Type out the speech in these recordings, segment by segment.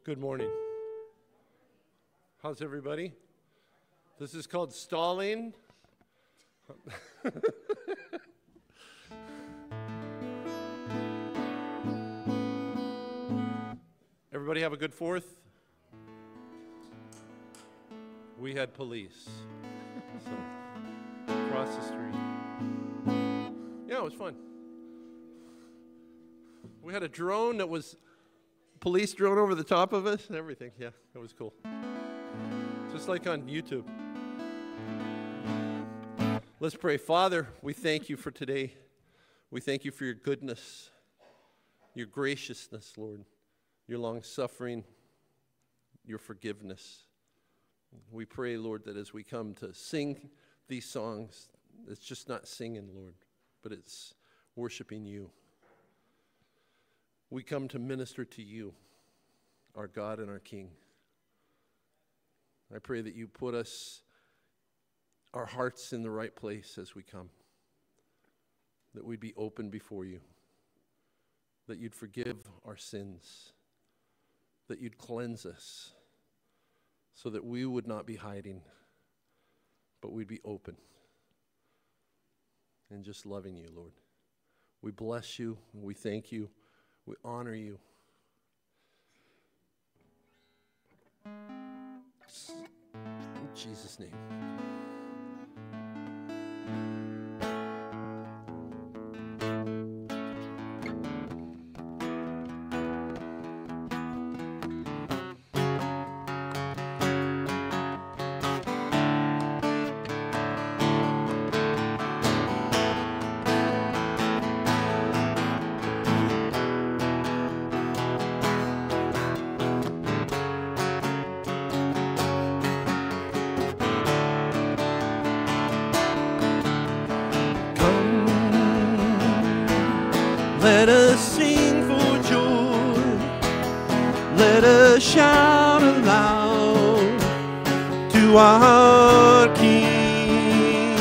Good morning. How's everybody? This is called stalling. Everybody have a good Fourth? We had police. So, across the street. Yeah, it was fun. We had a drone that was police drone over the top of us and everything. Yeah, it was cool. Just like on YouTube. Let's pray. Father, we thank you for today. We thank you for your goodness, your graciousness, Lord, your long-suffering, your forgiveness. We pray, Lord, that as we come to sing these songs, it's just not singing, Lord, but it's worshiping you. We come to minister to you, our God and our King. I pray that you put our hearts in the right place as we come, that we'd be open before you, that you'd forgive our sins, that you'd cleanse us so that we would not be hiding, but we'd be open and just loving you, Lord. We bless you, and we thank you. We honor you. In Jesus' name. Let us sing for joy. Let us shout aloud to our King.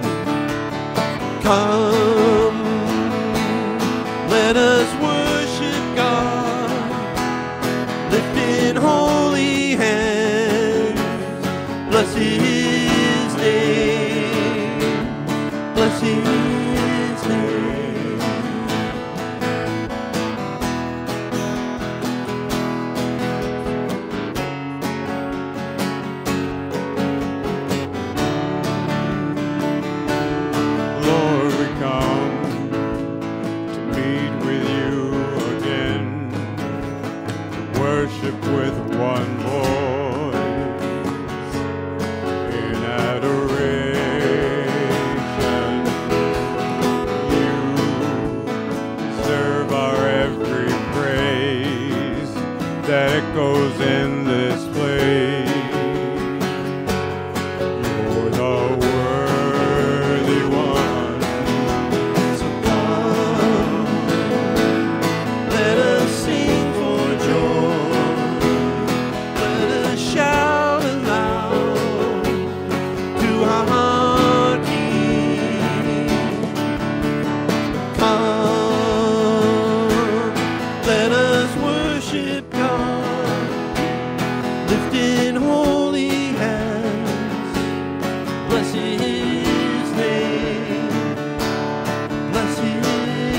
Come, let us worship God, lifting holy hands. Bless His name. Bless His name. With one voice in adoration, you serve our every praise that echoes in this place. You're the worthy one. So come, let us sing for joy. Shout aloud to our King. Come, let us worship God, lifting holy hands. Bless His name. Bless His name.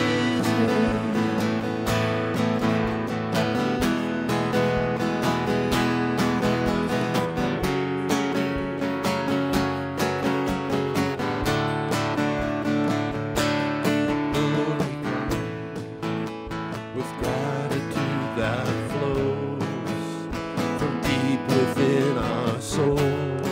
Within our souls,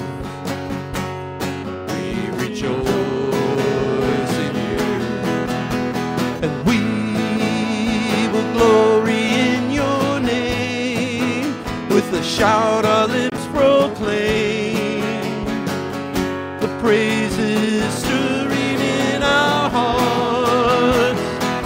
we rejoice in you, and we will glory in your name. With a shout our lips proclaim the praises stirring in our hearts.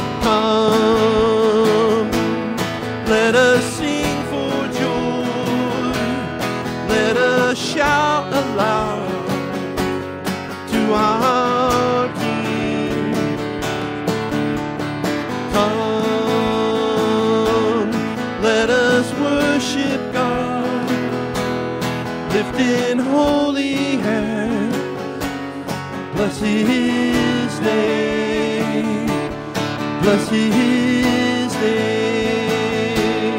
Come, let us sing for joy. Let us shout aloud to our King. Come, let us worship Bless His name.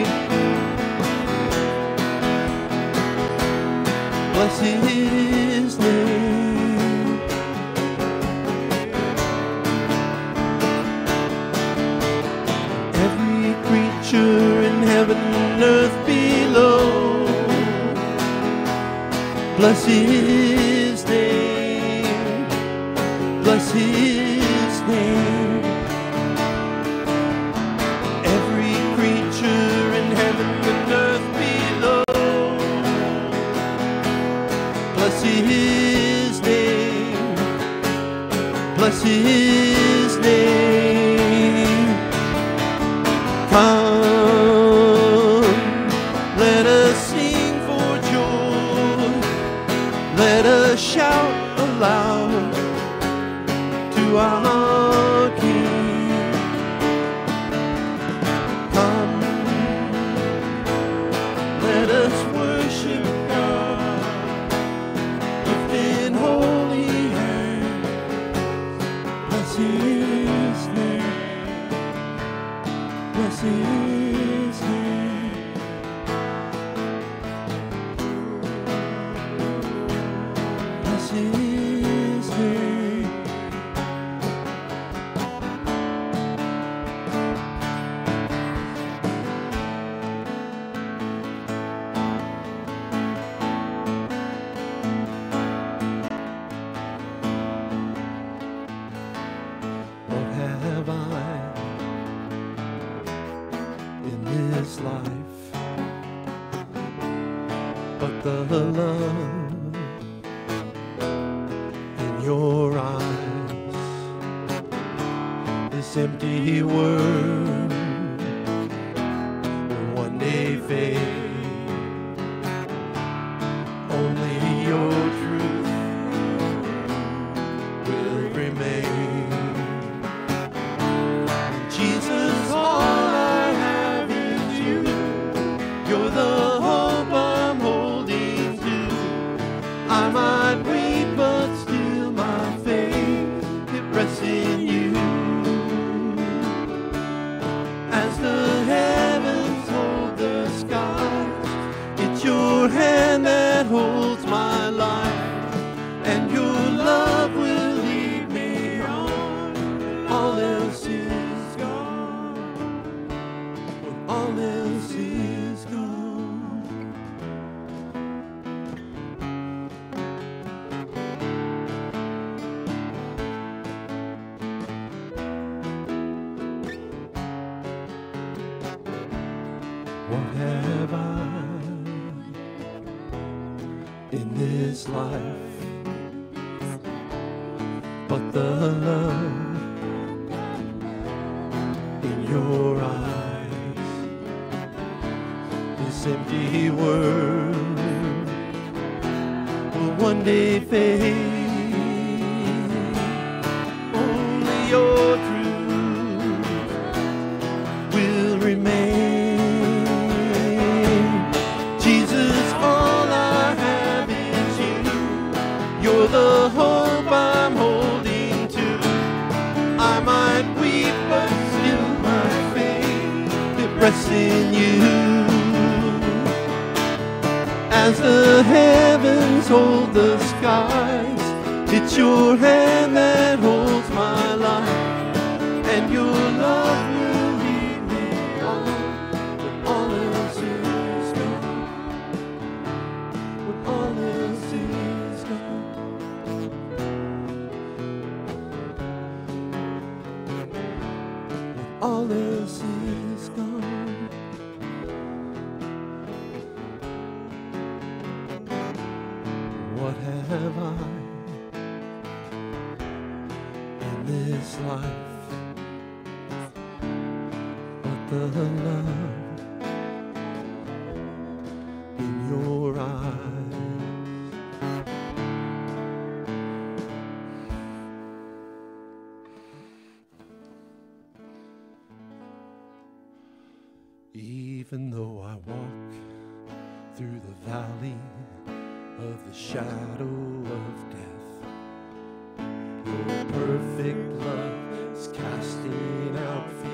Bless His name. Every creature in heaven and earth below, bless His name. Bless His name. Every creature in heaven and earth below, bless His name. Bless His name. Come, let us sing for joy. Let us shout aloud to our King. Come, let us worship God, lifting holy hands. Bless His name. Bless His name. Bless His name. What have I in this life but the love in your eyes? This empty world will one day fade. Only your truth will remain. Jesus, all I have is you. You're the hope I'm holding to. I might weep, but still my faith it rests in you. As the heavens hold the skies, it's your hand that holds my life, and your love will lead me on. All else is gone. When all else is gone. What have I in this life but the love in your eyes? This empty world will one day fade. Only your truth will remain. Jesus, all I have is you. You're the hope I'm holding to. I might weep, but still my faith it rests in you. As the heavens hold the skies, it's your hand that holds my life, and your love will lead me on. When all else is gone. When all else is gone. When all else is gone. What have I in this life but the love in your eyes? Even though I walk through the valley of the shadow of death, your perfect love is casting out fear.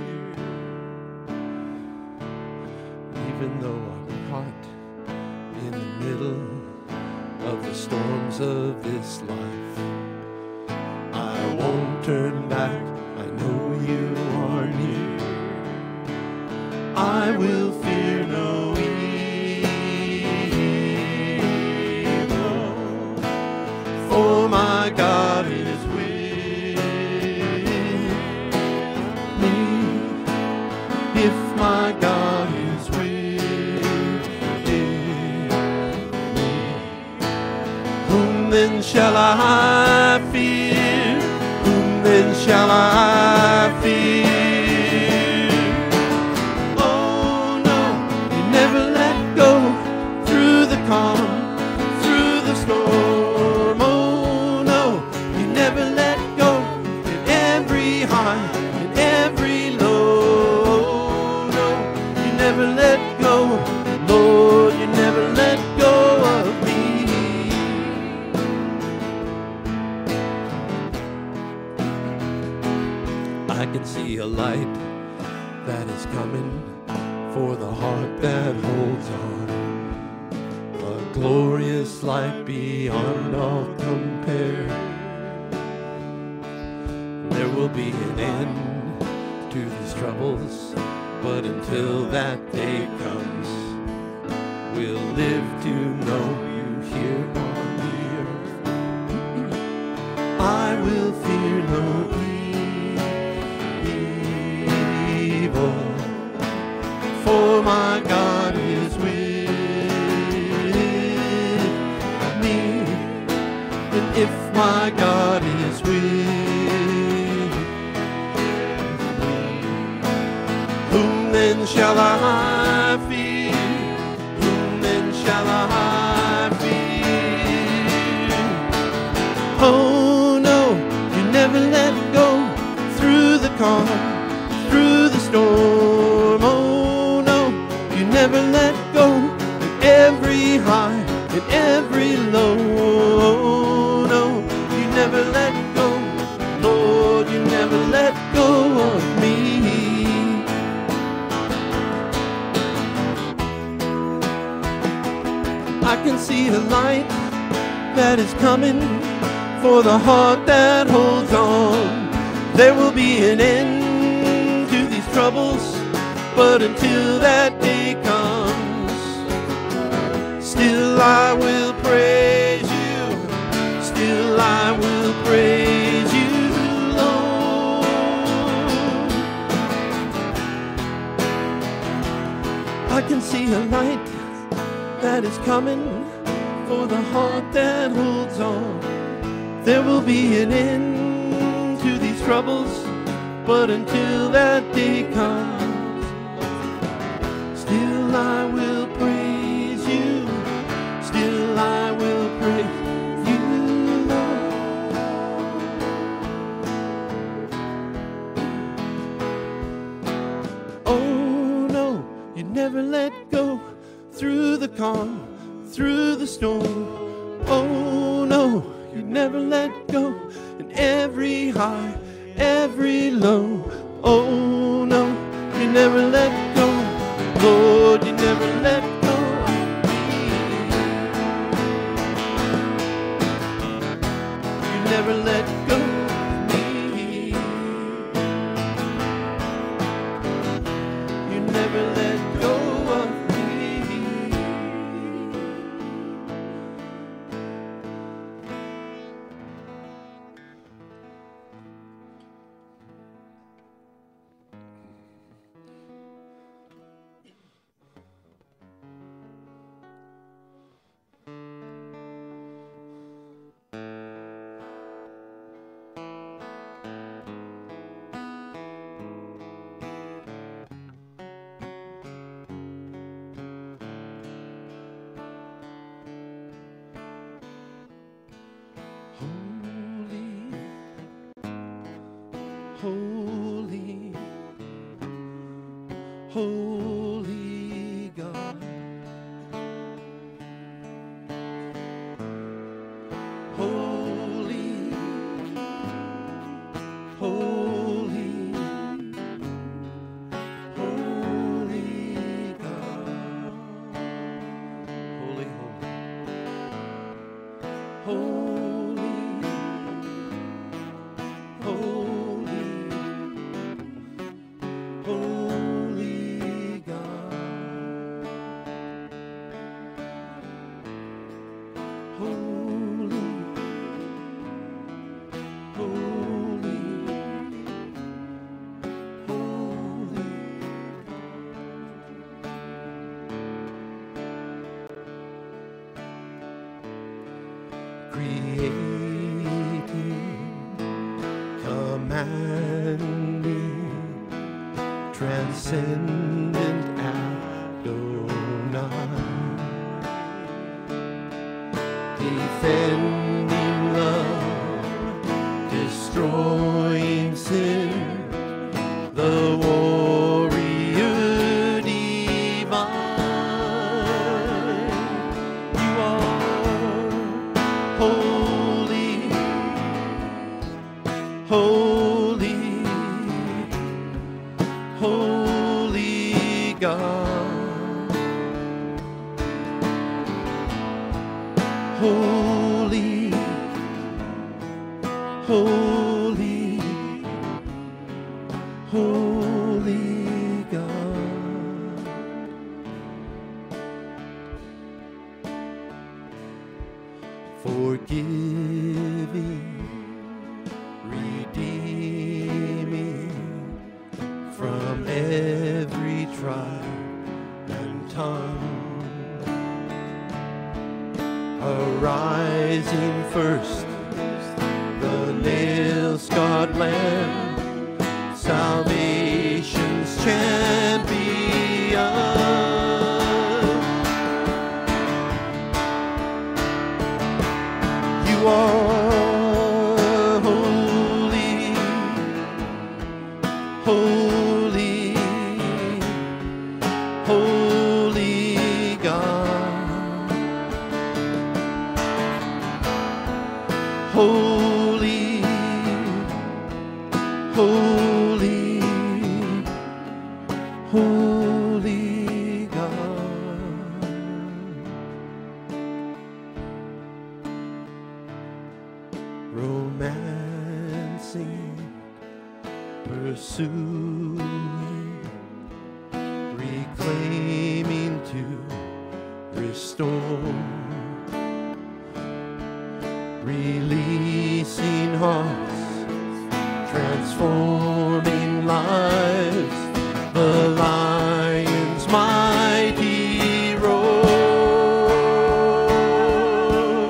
of this life. I won't turn back, I know you are near. I will fear no evil, for my God is with me. If my God is with me, whom then shall I fear? Whom then shall I fear? Oh no, you never let go through the calm, through the storm. Oh no, you never let go in every high, in every low. Oh no, you never let go, Lord, you never let go of me. I can see a light that is coming for the heart that holds on. A glorious light beyond all compare. There will be an end to these troubles, but until that day comes, we'll live to know you here on the earth. I will fear no evil, for my God is with me. And if my God is with me, whom then shall I fear? Whom then shall I fear? Oh no, you never let go through the calm, through the storm. Oh no, you never let go in every high, in every low. Oh no, you never let go, Lord, you never let go of me. I can see a light that is coming for the heart that holds on. There will be an end to these troubles, but until that day comes, still I will praise you, still I will praise you, Lord. I can see a light that is coming for the heart that holds on. There will be an end to these troubles, but until that day comes, still I will praise you, still I will praise you, Lord. Oh no, you never let go through the calm, through the storm. Oh no, you never let go in every high, every low. Oh no, you never let go, Lord, you never let go of me. You never let go of me. You never let go of me. Holy, holy God, holy, holy, holy God, holy, holy, holy. Holy God. Holy, holy, holy. Creating, commanding, transcendent Adonai, defending love, destroying sin, the warrior divine. You are holy, holy, holy God. Holy, holy, holy God. Forgiving, redeeming from every tribe and tongue. Arising first, the nail-scarred Lamb, salvation's champion. You are holy, holy, holy God. Holy, holy, holy God. Romancing, pursuing, reclaiming to restore, releasing hearts, transforming lives, the lion's mighty roar.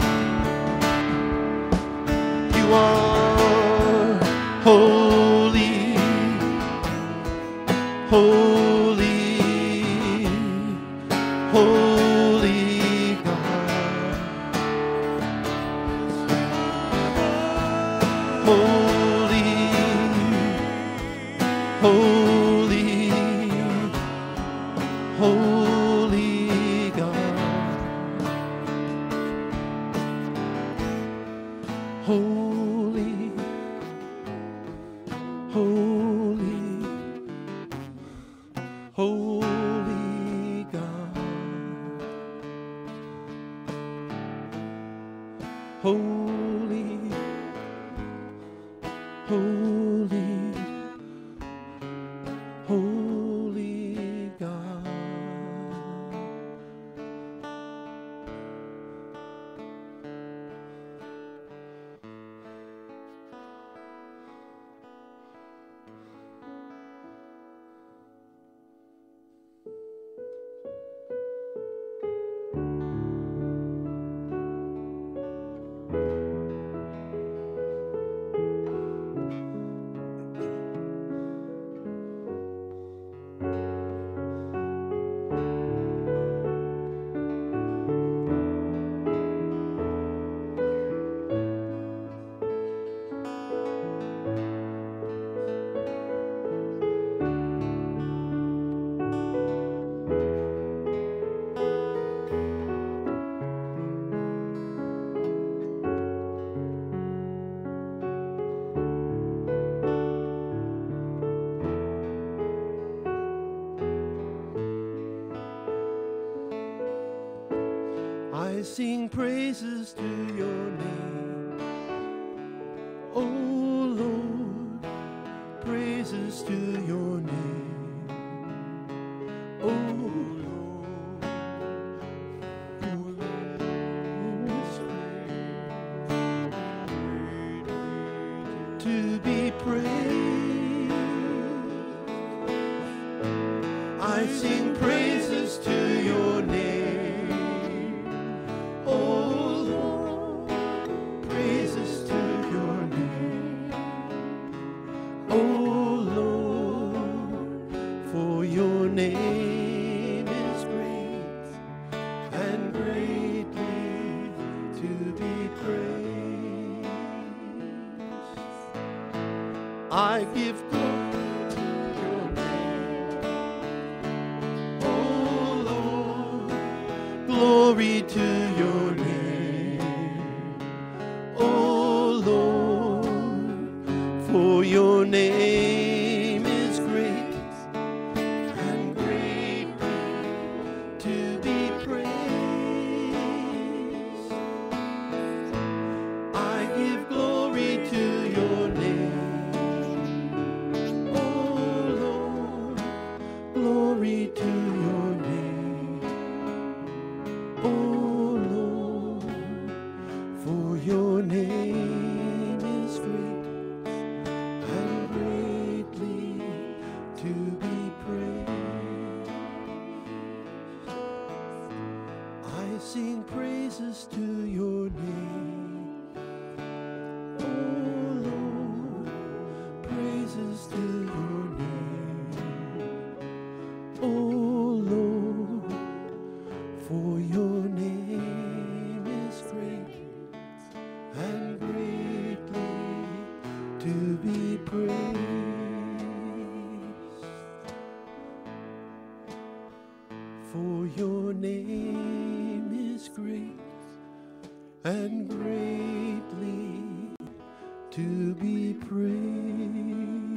You are holy, holy, holy God. Holy, holy, holy God. Holy, holy, holy God. Holy, holy, holy God. I sing praises to your name, oh Lord, praises praises to your name. Oh Lord, your name is great to be praised. I sing praises to your name. Oh Lord, praises to your name. Oh Lord, for your name is great and greatly to be praised. I give glory to your name. Oh Lord, glory to your name. Oh Lord, for your name is great and greatly to be praised. I give glory to your name. Oh Lord, glory to your name. Oh Lord, for your name is great and greatly to be praised. I sing praises to your name. Oh Lord, praises to your name. Oh Lord, for your name is great and greatly to be praised. For your name is great and greatly to be praised.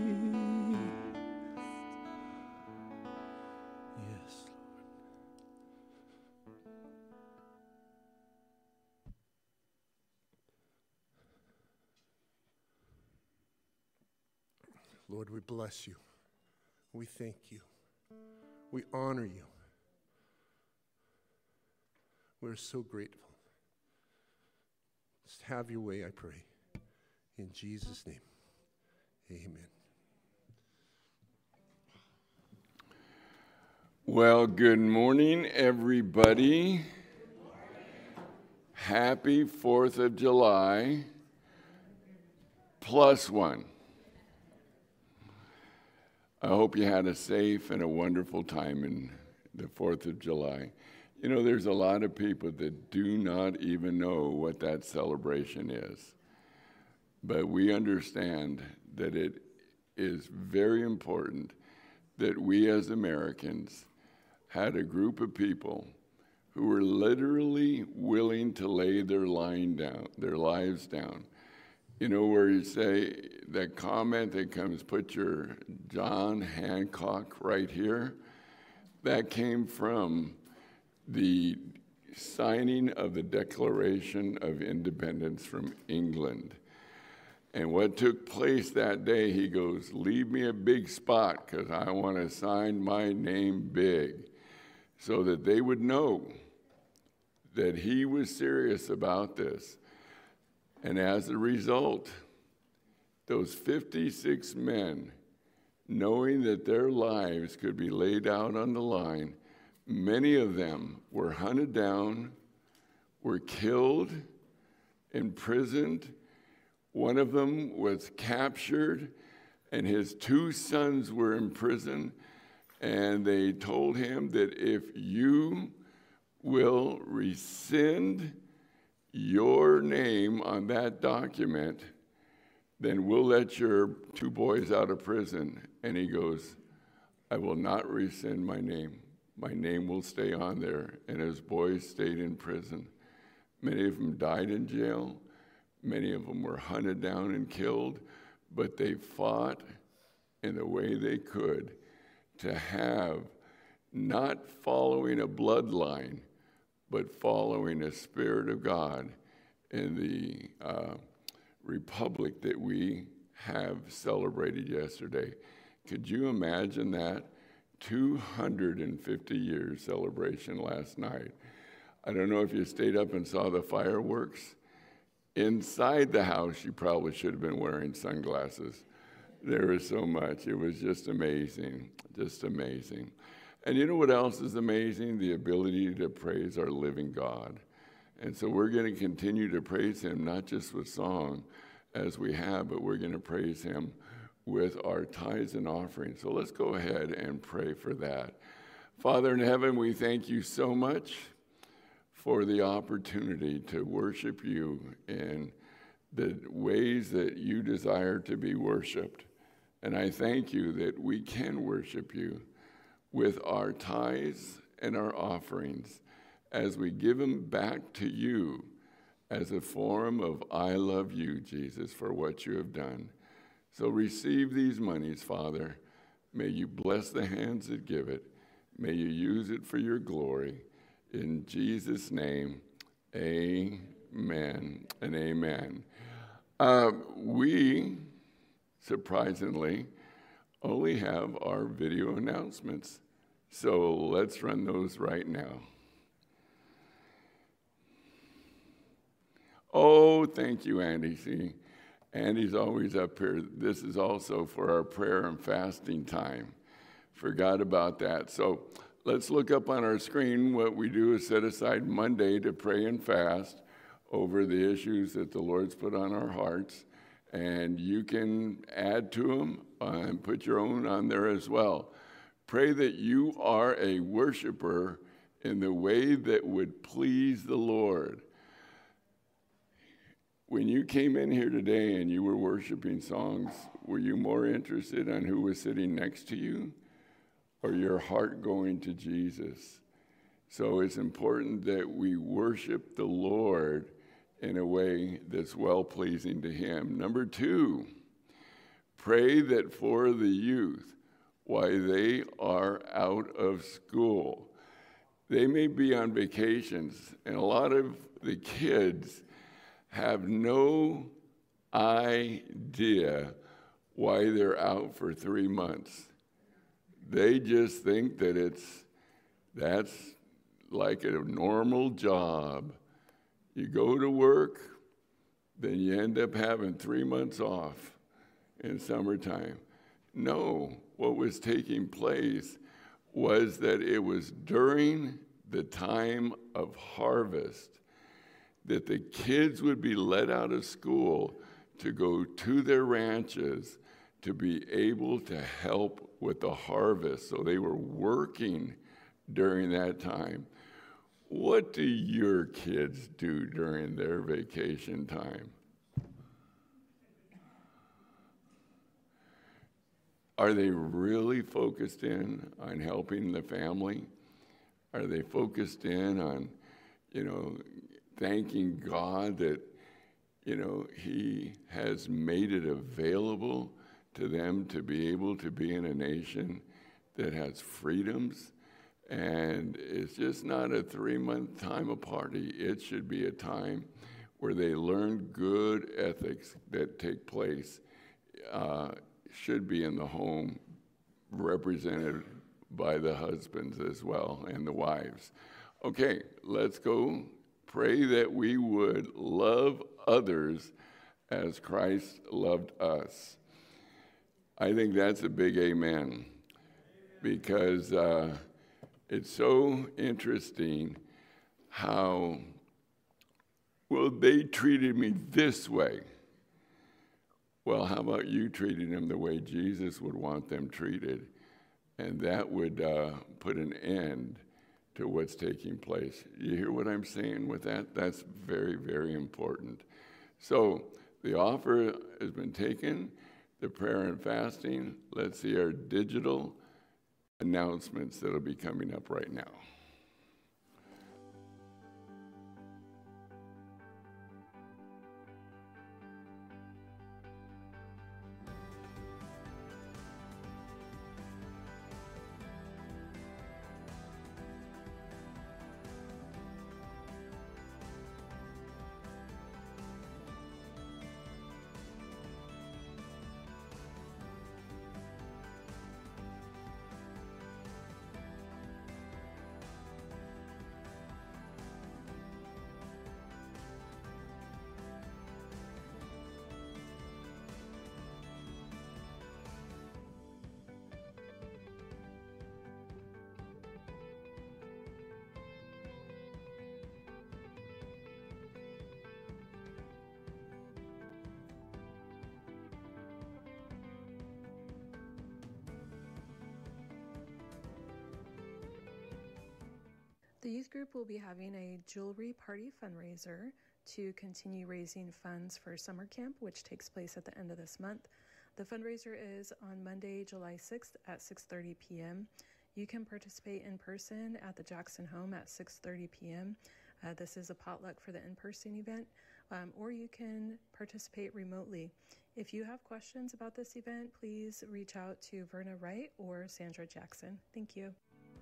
Yes, Lord, we bless you. We thank you. We honor you. We're so grateful. Just have your way, I pray. In Jesus' name, amen. Well, good morning, everybody. Happy 4th of July, +1. I hope you had a safe and a wonderful time in the 4th of July. You know, there's a lot of people that do not even know what that celebration is. But we understand that it is very important that we as Americans had a group of people who were literally willing to lay their lives down. You know, where you say that comment that comes, put your John Hancock right here, that came from the signing of the Declaration of Independence from England. And what took place that day, he goes, leave me a big spot because I want to sign my name big, so that they would know that he was serious about this. And as a result, those 56 men, knowing that their lives could be laid out on the line, many of them were hunted down, were killed, imprisoned. One of them was captured, and his 2 sons were in prison, and they told him that if you will rescind your name on that document, then we'll let your 2 boys out of prison. And he goes, I will not rescind my name. My name will stay on there. And his boys stayed in prison. Many of them died in jail. Many of them were hunted down and killed, but they fought in the way they could to have, not following a bloodline, but following a Spirit of God in the republic that we have celebrated yesterday. Could you imagine that? 250 years celebration last night. I don't know if you stayed up and saw the fireworks. Inside the house, you probably should have been wearing sunglasses. There was so much. It was just amazing, just amazing. And you know what else is amazing? The ability to praise our living God. And so we're going to continue to praise him, not just with song as we have, but we're going to praise him with our tithes and offerings. So let's go ahead and pray for that. Father in heaven, we thank you so much for the opportunity to worship you in the ways that you desire to be worshiped. And I thank you that we can worship you with our tithes and our offerings as we give them back to you as a form of I love you, Jesus, for what you have done. So receive these monies, Father. May you bless the hands that give it. May you use it for your glory. In Jesus' name, amen and amen. We, surprisingly, only have our video announcements. So let's run those right now. Oh, thank you, Andy. See, Andy's always up here. This is also for our prayer and fasting time. Forgot about that. So let's look up on our screen. What we do is set aside Monday to pray and fast over the issues that the Lord's put on our hearts. And you can add to them and put your own on there as well. Pray that you are a worshiper in the way that would please the Lord. When you came in here today and you were worshiping songs, were you more interested in who was sitting next to you or your heart going to Jesus? So it's important that we worship the Lord in a way that's well-pleasing to him. Number 2, pray that for the youth, while they are out of school, they may be on vacations, and a lot of the kids have no idea why they're out for 3 months. They just think that that's like a normal job. You go to work, then you end up having 3 months off in summertime. No, what was taking place was that it was during the time of harvest that the kids would be let out of school to go to their ranches to be able to help with the harvest. So they were working during that time. What do your kids do during their vacation time? Are they really focused in on helping the family? Are they focused in on, thanking God that, he has made it available to them to be able to be in a nation that has freedoms? And it's just not a 3-month time of party. It should be a time where they learn good ethics that take place, should be in the home, represented by the husbands as well and the wives. Okay, let's go. Pray that we would love others as Christ loved us. I think that's a big amen, because it's so interesting how, well, they treated me this way. Well, how about you treating them the way Jesus would want them treated? And that would put an end to what's taking place. You hear what I'm saying with that? That's very, very important. So the offer has been taken, the prayer and fasting. Let's see our digital announcements that will be coming up right now. The youth group will be having a jewelry party fundraiser to continue raising funds for summer camp, which takes place at the end of this month. The fundraiser is on Monday, July 6th at 6:30 p.m. You can participate in person at the Jackson home at 6:30 p.m. This is a potluck for the in-person event, or you can participate remotely. If you have questions about this event, please reach out to Verna Wright or Sandra Jackson. Thank you.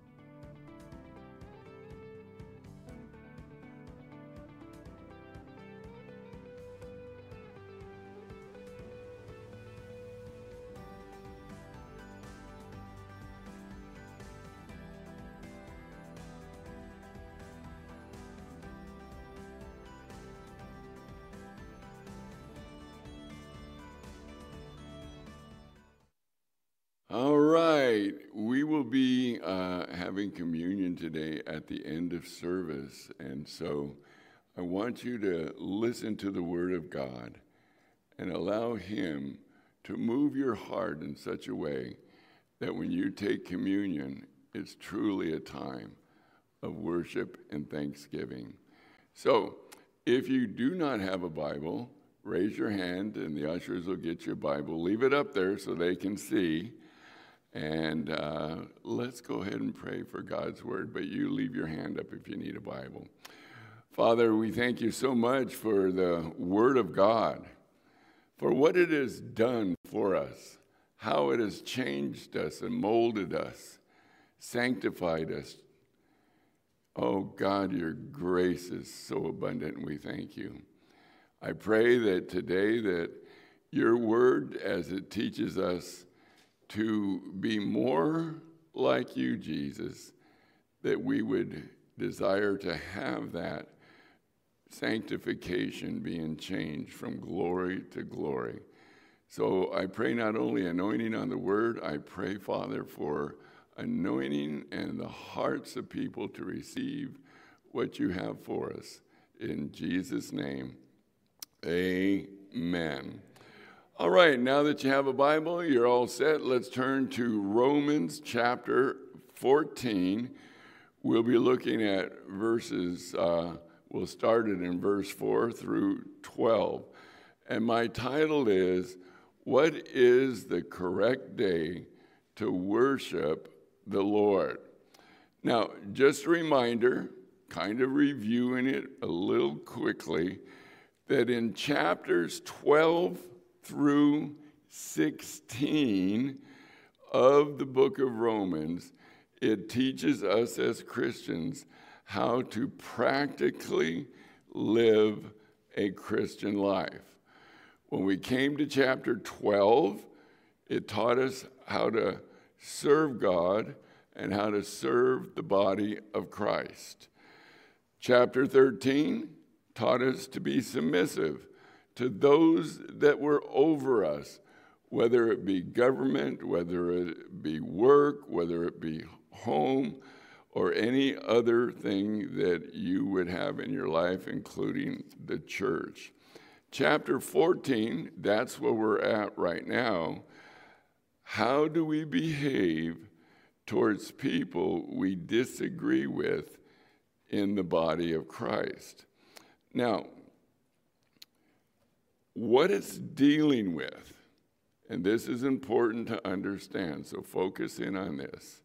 All right, we will be having communion today at the end of service, and so I want you to listen to the Word of God and allow Him to move your heart in such a way that when you take communion, it's truly a time of worship and thanksgiving. So, if you do not have a Bible, raise your hand and the ushers will get your Bible. Leave it up there so they can see. And let's go ahead and pray for God's word, but you leave your hand up if you need a Bible. Father, we thank you so much for the word of God, for what it has done for us, how it has changed us and molded us, sanctified us. Oh God, your grace is so abundant, and we thank you. I pray that today that your word, as it teaches us to be more like you, Jesus, that we would desire to have that sanctification being changed from glory to glory. So I pray not only anointing on the word, I pray, Father, for anointing and the hearts of people to receive what you have for us. In Jesus' name, amen. All right, now that you have a Bible, you're all set. Let's turn to Romans chapter 14. We'll be looking at verses, we'll start it in verse 4 through 12. And my title is, What is the Correct Day to Worship the Lord? Now, just a reminder, kind of reviewing it a little quickly, that in chapters 12 through 16 of the book of Romans, it teaches us as Christians how to practically live a Christian life. When we came to chapter 12, it taught us how to serve God and how to serve the body of Christ. Chapter 13 taught us to be submissive to those that were over us, whether it be government, whether it be work, whether it be home, or any other thing that you would have in your life, including the church. Chapter 14, that's where we're at right now. How do we behave towards people we disagree with in the body of Christ? Now, what it's dealing with, and this is important to understand, so focus in on this.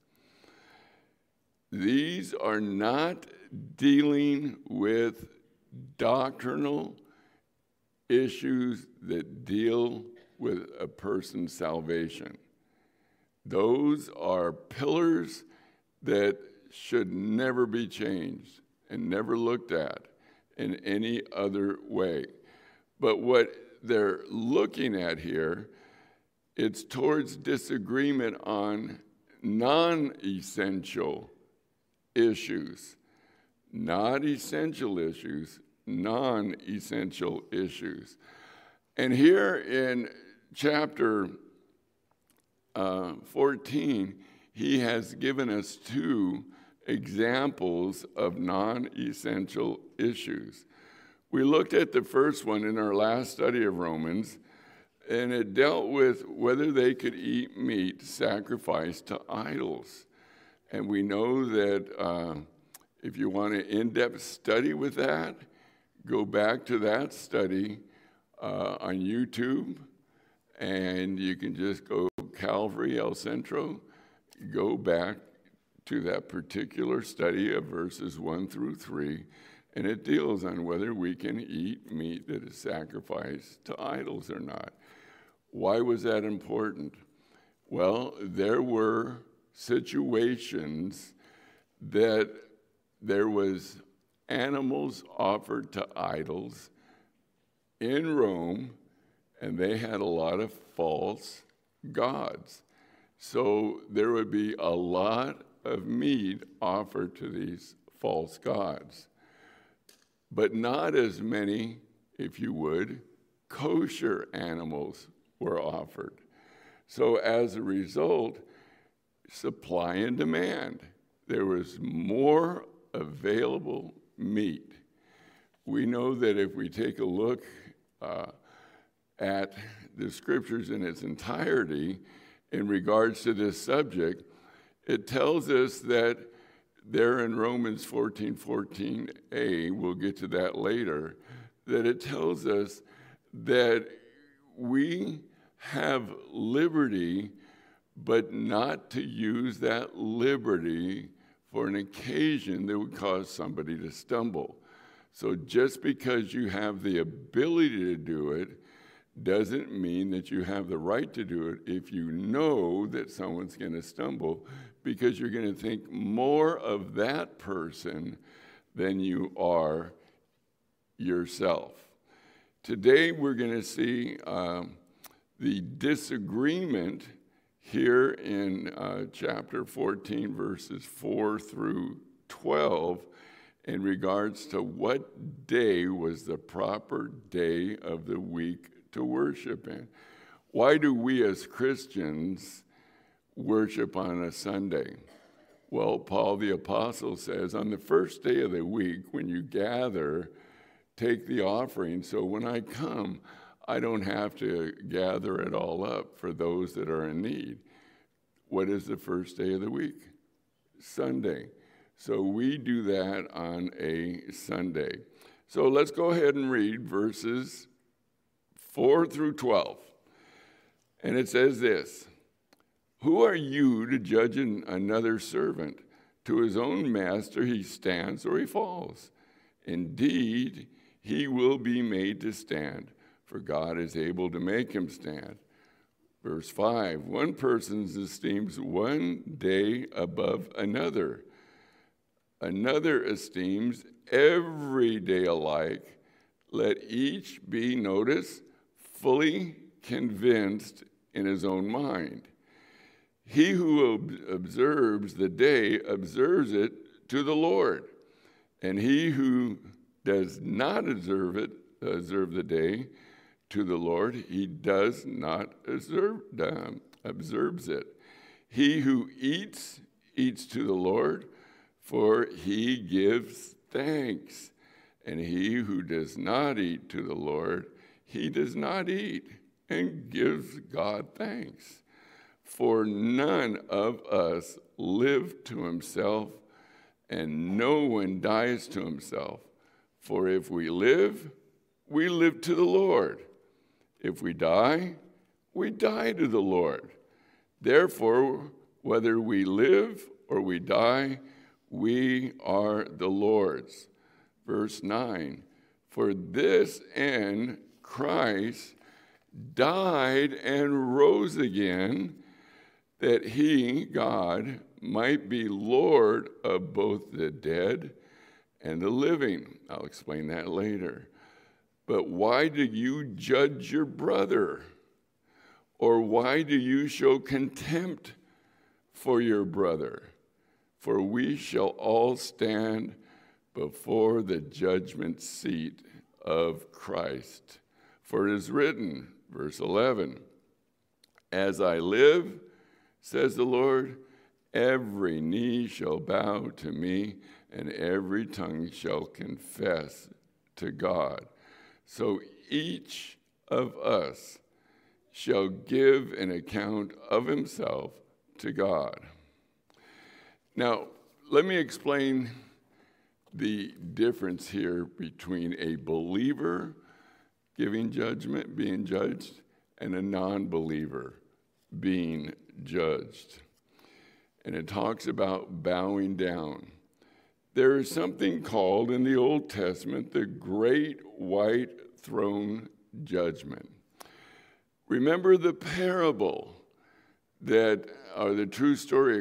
These are not dealing with doctrinal issues that deal with a person's salvation. Those are pillars that should never be changed and never looked at in any other way. But what they're looking at here, it's towards disagreement on non-essential issues. Not essential issues, non-essential issues. And here in chapter 14, he has given us two examples of non-essential issues. We looked at the first one in our last study of Romans, and it dealt with whether they could eat meat sacrificed to idols. And we know that If you want an in-depth study with that, go back to that study on YouTube, and you can just go Calvary El Centro, go back to that particular study of verses 1 through 3, and it deals on whether we can eat meat that is sacrificed to idols or not. Why was that important? Well, there were situations that there was animals offered to idols in Rome, and they had a lot of false gods. So there would be a lot of meat offered to these false gods, but not as many, if you would, kosher animals were offered. So as a result, supply and demand, there was more available meat. We know that if we take a look at the scriptures in its entirety in regards to this subject, it tells us that there in Romans 14:14a, we'll get to that later, that it tells us that we have liberty, but not to use that liberty for an occasion that would cause somebody to stumble. So just because you have the ability to do it doesn't mean that you have the right to do it if you know that someone's going to stumble, because you're going to think more of that person than you are yourself. Today we're going to see the disagreement here in chapter 14, verses 4 through 12, in regards to what day was the proper day of the week to worship in. Why do we as Christians worship on a Sunday? Well, Paul the Apostle says, on the first day of the week, when you gather, take the offering, so when I come, I don't have to gather it all up for those that are in need. What is the first day of the week? Sunday. So we do that on a Sunday. So let's go ahead and read verses 4 through 12. And it says this: who are you to judge another servant? To his own master he stands or he falls. Indeed, he will be made to stand, for God is able to make him stand. Verse 5, one person esteems one day above another. Another esteems every day alike. Let each be, notice, fully convinced in his own mind. He who observes the day observes it to the Lord, and he who does not observe the day to the Lord, he does not observes it. He who eats to the Lord, for he gives thanks. And he who does not eat to the Lord, he does not eat and gives God thanks. For none of us live to himself, and no one dies to himself. For if we live to the Lord. If we die to the Lord. Therefore, whether we live or we die, we are the Lord's. Verse 9, for this end Christ died and rose again, that he, God, might be Lord of both the dead and the living. I'll explain that later. But why do you judge your brother? Or why do you show contempt for your brother? For we shall all stand before the judgment seat of Christ. For it is written, verse 11, as I live, says the Lord, every knee shall bow to me, and every tongue shall confess to God. So each of us shall give an account of himself to God. Now, let me explain the difference here between a believer giving judgment, being judged, and a non-believer being judged. And it talks about bowing down. There is something called in the Old Testament the Great White Throne Judgment. Remember the parable or the true story,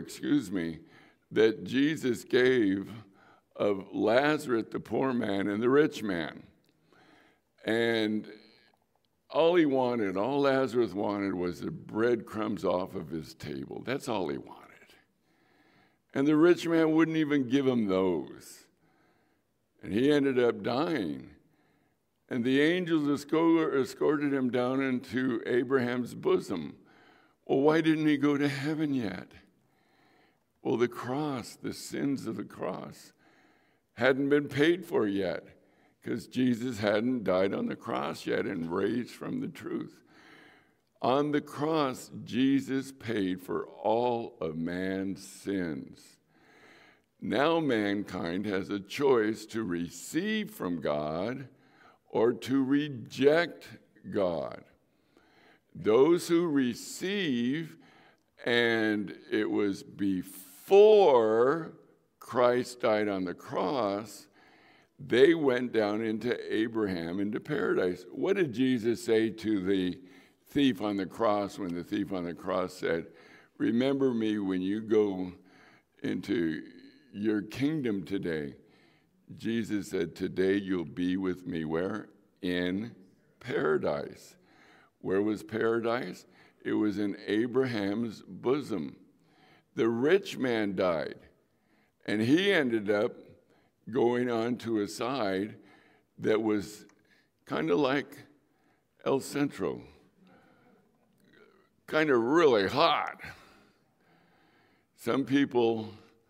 that Jesus gave of Lazarus, the poor man, and the rich man. And all Lazarus wanted was the breadcrumbs off of his table. That's all he wanted. And the rich man wouldn't even give him those. And he ended up dying. And the angels escorted him down into Abraham's bosom. Well, why didn't he go to heaven yet? Well, the cross, the sins of the cross, hadn't been paid for yet, because Jesus hadn't died on the cross yet and raised from the truth. On the cross, Jesus paid for all of man's sins. Now mankind has a choice to receive from God or to reject God. Those who receive, and it was before Christ died on the cross, they went down into Abraham, into paradise. What did Jesus say to the thief on the cross when the thief on the cross said, "Remember me when you go into your kingdom today"? Jesus said, "Today you'll be with me." Where? In paradise. Where was paradise? It was in Abraham's bosom. The rich man died, and he ended up going on to a side that was kind of like El Centro, kind of really hot. Some people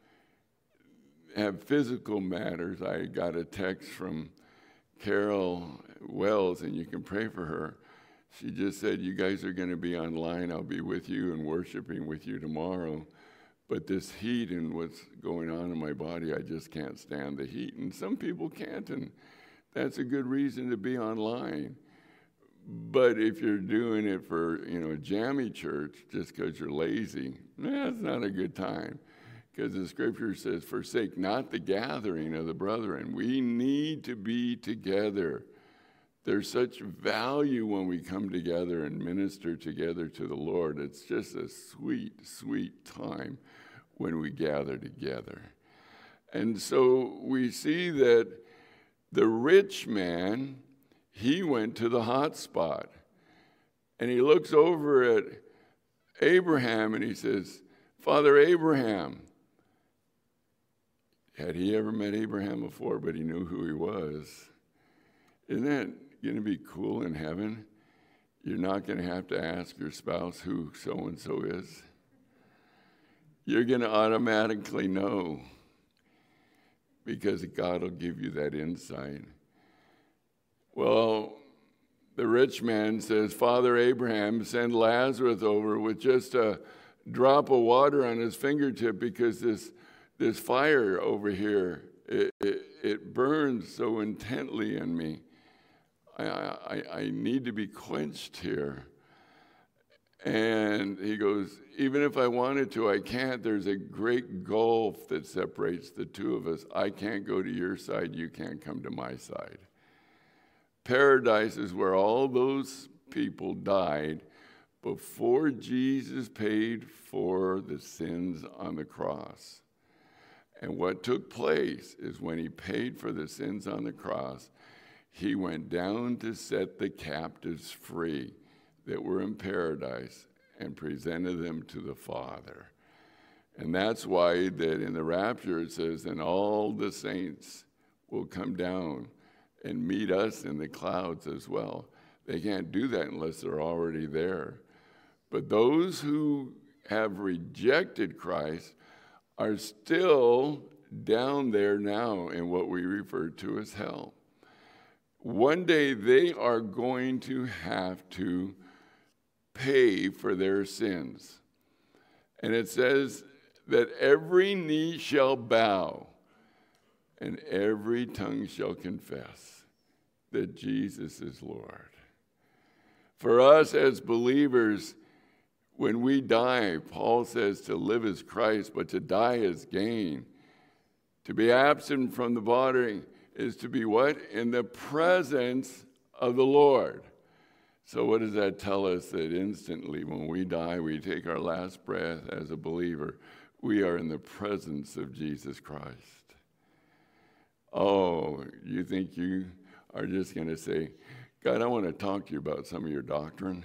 have physical matters. I got a text from Carol Wells, and you can pray for her. She just said, "You guys are going to be online. I'll be with you and worshiping with you tomorrow. But this heat and what's going on in my body, I just can't stand the heat." And some people can't, and that's a good reason to be online. But if you're doing it for, jammy church just because you're lazy, that's not a good time. Because the scripture says, "Forsake not the gathering of the brethren." We need to be together. There's such value when we come together and minister together to the Lord. It's just a sweet, sweet time when we gather together. And so we see that the rich man, he went to the hot spot. And he looks over at Abraham and he says, "Father Abraham." Had he ever met Abraham before, but he knew who he was? Isn't that going to be cool in heaven? You're not going to have to ask your spouse who so-and-so is. You're going to automatically know, because God will give you that insight. Well, the rich man says, "Father Abraham, send Lazarus over with just a drop of water on his fingertip, because this fire over here, it burns so intently in me. I need to be quenched here." And he goes, "Even if I wanted to, I can't. There's a great gulf that separates the two of us. I can't go to your side. You can't come to my side." Paradise is where all those people died before Jesus paid for the sins on the cross. And what took place is when he paid for the sins on the cross, he went down to set the captives free that were in paradise and presented them to the Father. And that's why that in the rapture it says, "And all the saints will come down and meet us in the clouds as well." They can't do that unless they're already there. But those who have rejected Christ are still down there now in what we refer to as hell. One day they are going to have to pay for their sins. And it says that every knee shall bow and every tongue shall confess that Jesus is Lord. For us as believers, when we die, Paul says to live is Christ, but to die is gain. To be absent from the body is to be what? In the presence of the Lord. So what does that tell us? That instantly when we die, we take our last breath as a believer, we are in the presence of Jesus Christ. Oh, you think you are just going to say, God, I want to talk to you about some of your doctrine?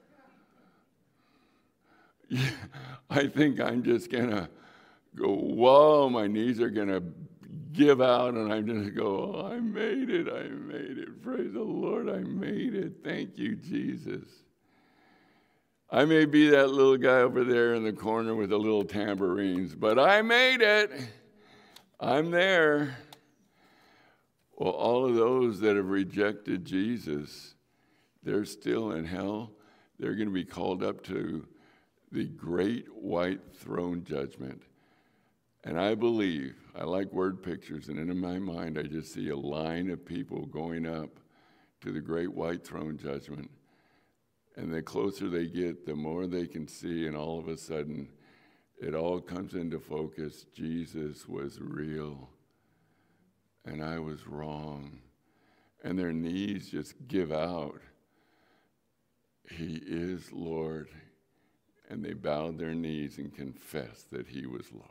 Yeah, I think I'm just going to go, whoa, my knees are going to give out, and I'm just go, oh, I made it. Praise the Lord, I made it. Thank you, Jesus. I may be that little guy over there in the corner with the little tambourines, but I made it. I'm there. Well, all of those that have rejected Jesus, they're still in hell. They're going to be called up to the great white throne judgment. And I believe, I like word pictures, and in my mind I just see a line of people going up to the great white throne judgment. And the closer they get, the more they can see, and all of a sudden it all comes into focus. Jesus was real, and I was wrong. And their knees just give out. He is Lord. And they bowed their knees and confessed that he was Lord.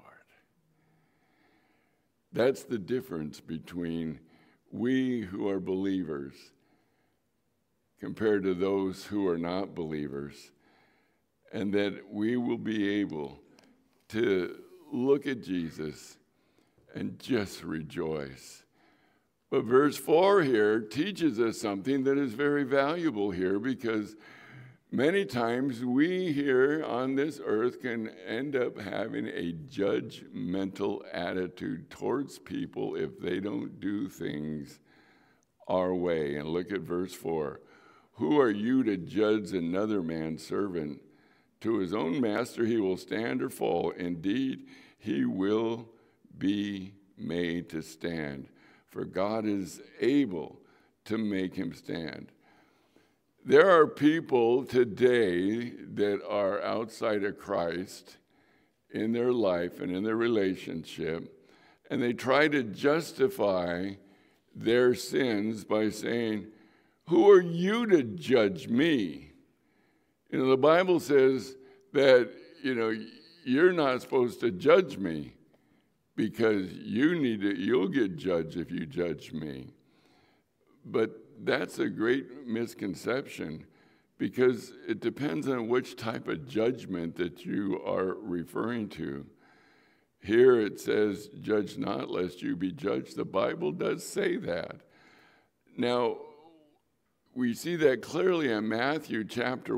That's the difference between we who are believers compared to those who are not believers, and that we will be able to look at Jesus and just rejoice. But verse 4 here teaches us something that is very valuable here, because many times we here on this earth can end up having a judgmental attitude towards people if they don't do things our way. And look at verse 4. Who are you to judge another man's servant? To his own master he will stand or fall. Indeed, he will be made to stand, for God is able to make him stand. There are people today that are outside of Christ in their life and in their relationship, and they try to justify their sins by saying, who are you to judge me? You know, the Bible says that, you're not supposed to judge me because you'll get judged if you judge me. But that's a great misconception, because it depends on which type of judgment that you are referring to. Here it says, judge not lest you be judged. The Bible does say that. Now, we see that clearly in Matthew chapter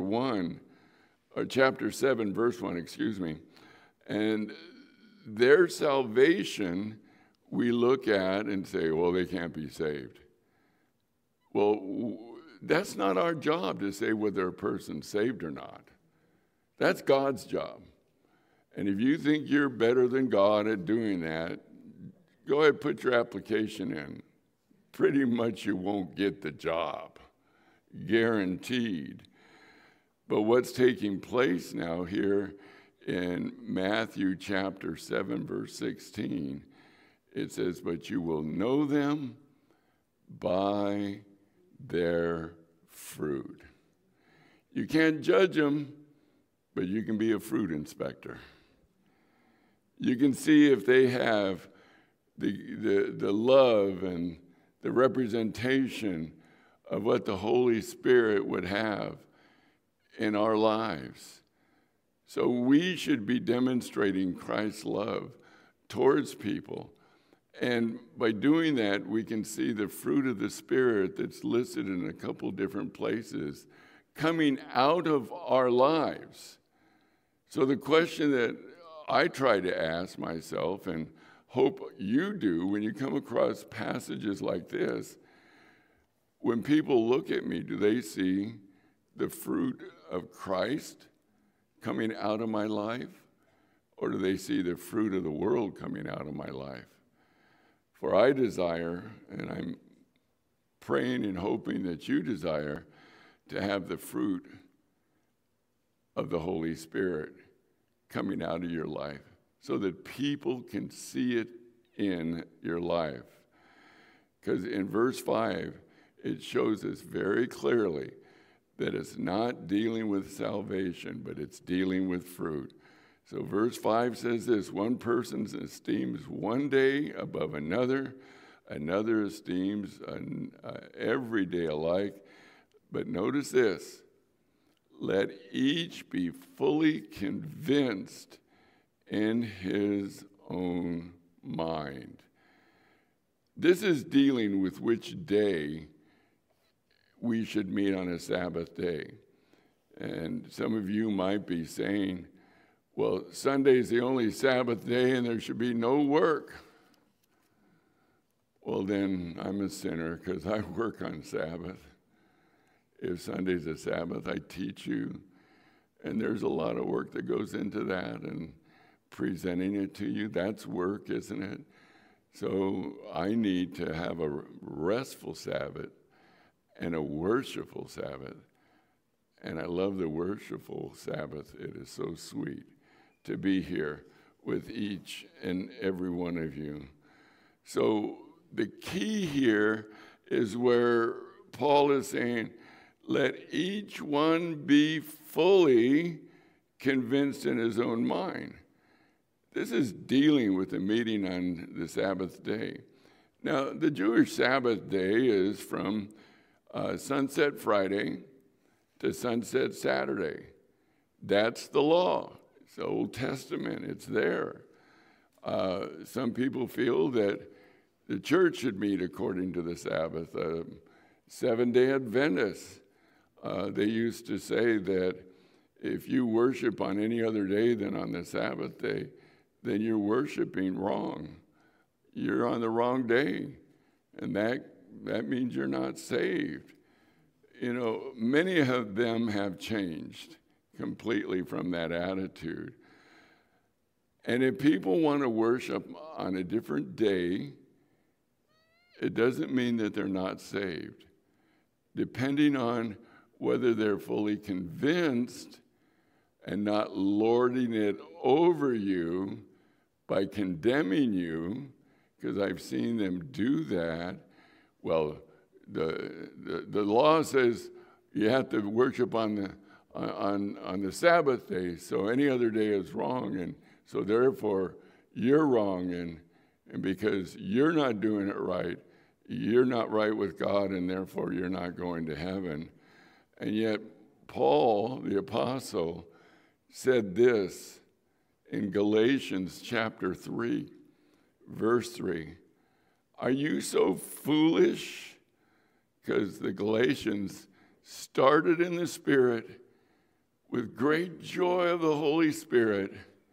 7, verse 1, And their salvation we look at and say, well, they can't be saved. Well, that's not our job to say whether a person's saved or not. That's God's job. And if you think you're better than God at doing that, go ahead and put your application in. Pretty much you won't get the job. Guaranteed. But what's taking place now here in Matthew chapter 7, verse 16, it says, but you will know them by their fruit. You can't judge them, but you can be a fruit inspector. You can see if they have the love and the representation of what the Holy Spirit would have in our lives. So we should be demonstrating Christ's love towards people. And by doing that, we can see the fruit of the Spirit that's listed in a couple different places coming out of our lives. So the question that I try to ask myself, and hope you do when you come across passages like this, when people look at me, do they see the fruit of Christ coming out of my life? Or do they see the fruit of the world coming out of my life? For I desire, and I'm praying and hoping that you desire, to have the fruit of the Holy Spirit coming out of your life so that people can see it in your life. Because in verse 5, it shows us very clearly that it's not dealing with salvation, but it's dealing with fruit. So verse 5 says this: one person esteems one day above another, another esteems every day alike. But notice this: let each be fully convinced in his own mind. This is dealing with which day we should meet on a Sabbath day. And some of you might be saying, well, Sunday's the only Sabbath day and there should be no work. Well, then I'm a sinner because I work on Sabbath. If Sunday's a Sabbath, I teach you. And there's a lot of work that goes into that, and presenting it to you, that's work, isn't it? So I need to have a restful Sabbath and a worshipful Sabbath. And I love the worshipful Sabbath. It is so sweet to be here with each and every one of you. So the key here is where Paul is saying, let each one be fully convinced in his own mind. This is dealing with the meeting on the Sabbath day. Now, the Jewish Sabbath day is from sunset Friday to sunset Saturday. That's the law. It's the Old Testament. It's there. Some people feel that the church should meet according to the Sabbath. Seventh-day Adventists, they used to say that if you worship on any other day than on the Sabbath day, then you're worshiping wrong. You're on the wrong day, and that means you're not saved. You know, many of them have changed completely from that attitude. And if people want to worship on a different day, it doesn't mean that they're not saved. Depending on whether they're fully convinced and not lording it over you by condemning you, because I've seen them do that. Well, the law says you have to worship on the Sabbath day, so any other day is wrong, and so therefore you're wrong, and because you're not doing it right, you're not right with God, and therefore you're not going to heaven. And yet Paul, the apostle, said this in Galatians chapter 3, verse 3. Are you so foolish? Because the Galatians started in the Spirit with great joy of the Holy Spirit,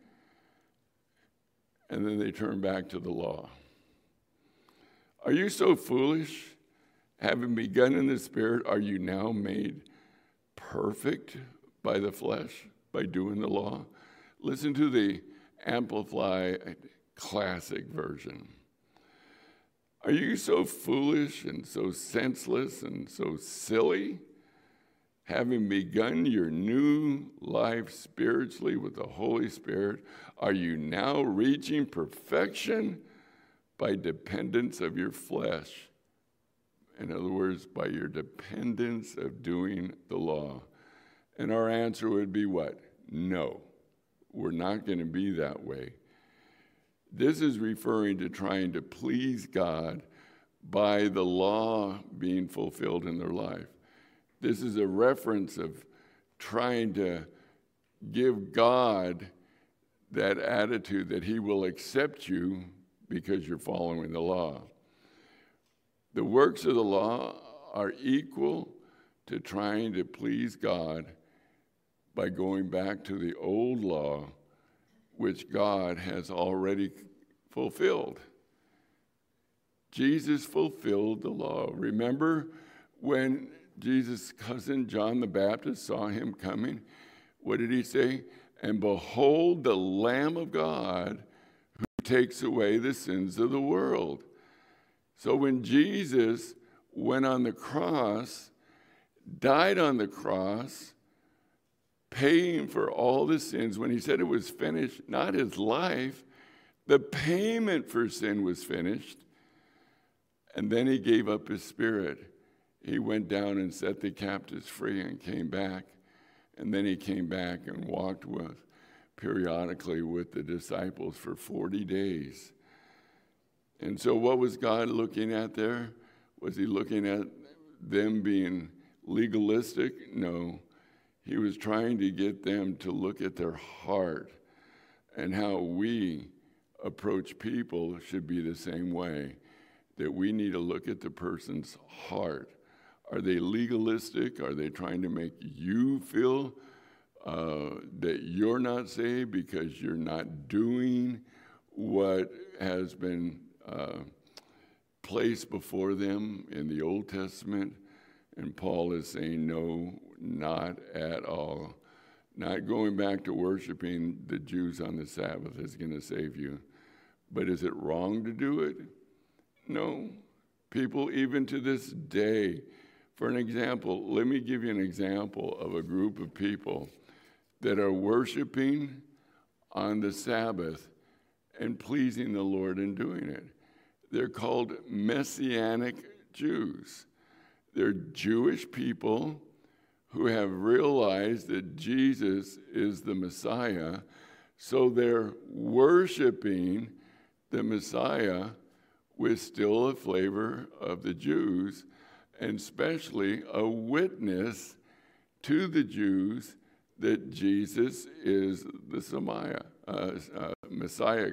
and then they turned back to the law. Are you so foolish? Having begun in the Spirit, are you now made perfect by the flesh, by doing the law? Listen to the Amplified Classic Version. Are you so foolish and so senseless and so silly? Having begun your new life spiritually with the Holy Spirit, are you now reaching perfection by dependence of your flesh? In other words, by your dependence of doing the law. And our answer would be what? No, we're not going to be that way. This is referring to trying to please God by the law being fulfilled in their life. This is a reference of trying to give God that attitude that he will accept you because you're following the law. The works of the law are equal to trying to please God by going back to the old law, which God has already fulfilled. Jesus fulfilled the law. Remember when Jesus' cousin John the Baptist saw him coming? What did he say? And behold, the Lamb of God who takes away the sins of the world. So when Jesus went on the cross, died on the cross, paying for all the sins, when he said it was finished, not his life, the payment for sin was finished. And then he gave up his spirit. He went down and set the captives free and came back. And then he came back and walked periodically with the disciples for 40 days. And so what was God looking at there? Was he looking at them being legalistic? No. He was trying to get them to look at their heart, and how we approach people should be the same way, that we need to look at the person's heart. Are they legalistic? Are they trying to make you feel that you're not saved because you're not doing what has been placed before them in the Old Testament? And Paul is saying, no, not at all. Not going back to worshiping the Jews on the Sabbath is going to save you. But is it wrong to do it? No. People, even to this day, for an example, let me give you an example of a group of people that are worshiping on the Sabbath and pleasing the Lord in doing it. They're called Messianic Jews. They're Jewish people who have realized that Jesus is the Messiah, so they're worshiping the Messiah with still a flavor of the Jews, and especially a witness to the Jews that Jesus is the Messiah.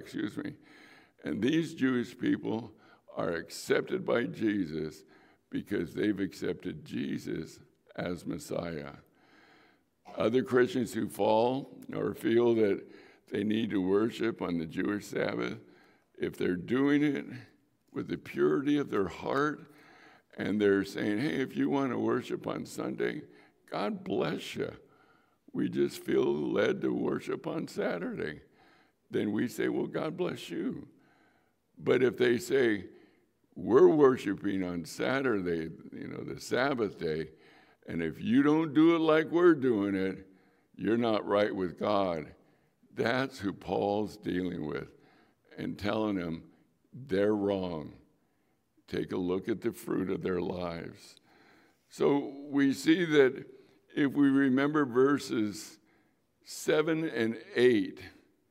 And these Jewish people are accepted by Jesus because they've accepted Jesus as Messiah. Other Christians who fall or feel that they need to worship on the Jewish Sabbath, if they're doing it with the purity of their heart, and they're saying, hey, if you want to worship on Sunday, God bless you. We just feel led to worship on Saturday. Then we say, well, God bless you. But if they say, we're worshiping on Saturday, the Sabbath day, and if you don't do it like we're doing it, you're not right with God. That's who Paul's dealing with and telling them they're wrong. Take a look at the fruit of their lives. So we see that if we remember verses 7 and 8,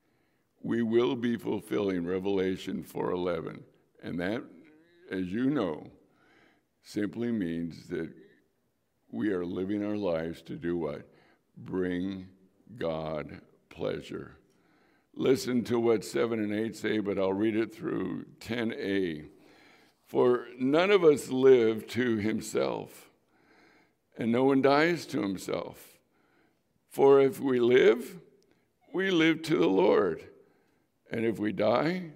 we will be fulfilling Revelation 4:11. And that, as you know, simply means that we are living our lives to do what? Bring God pleasure. Listen to what 7 and 8 say, but I'll read it through 10a. For none of us live to himself, and no one dies to himself. For if we live to the Lord. And if we die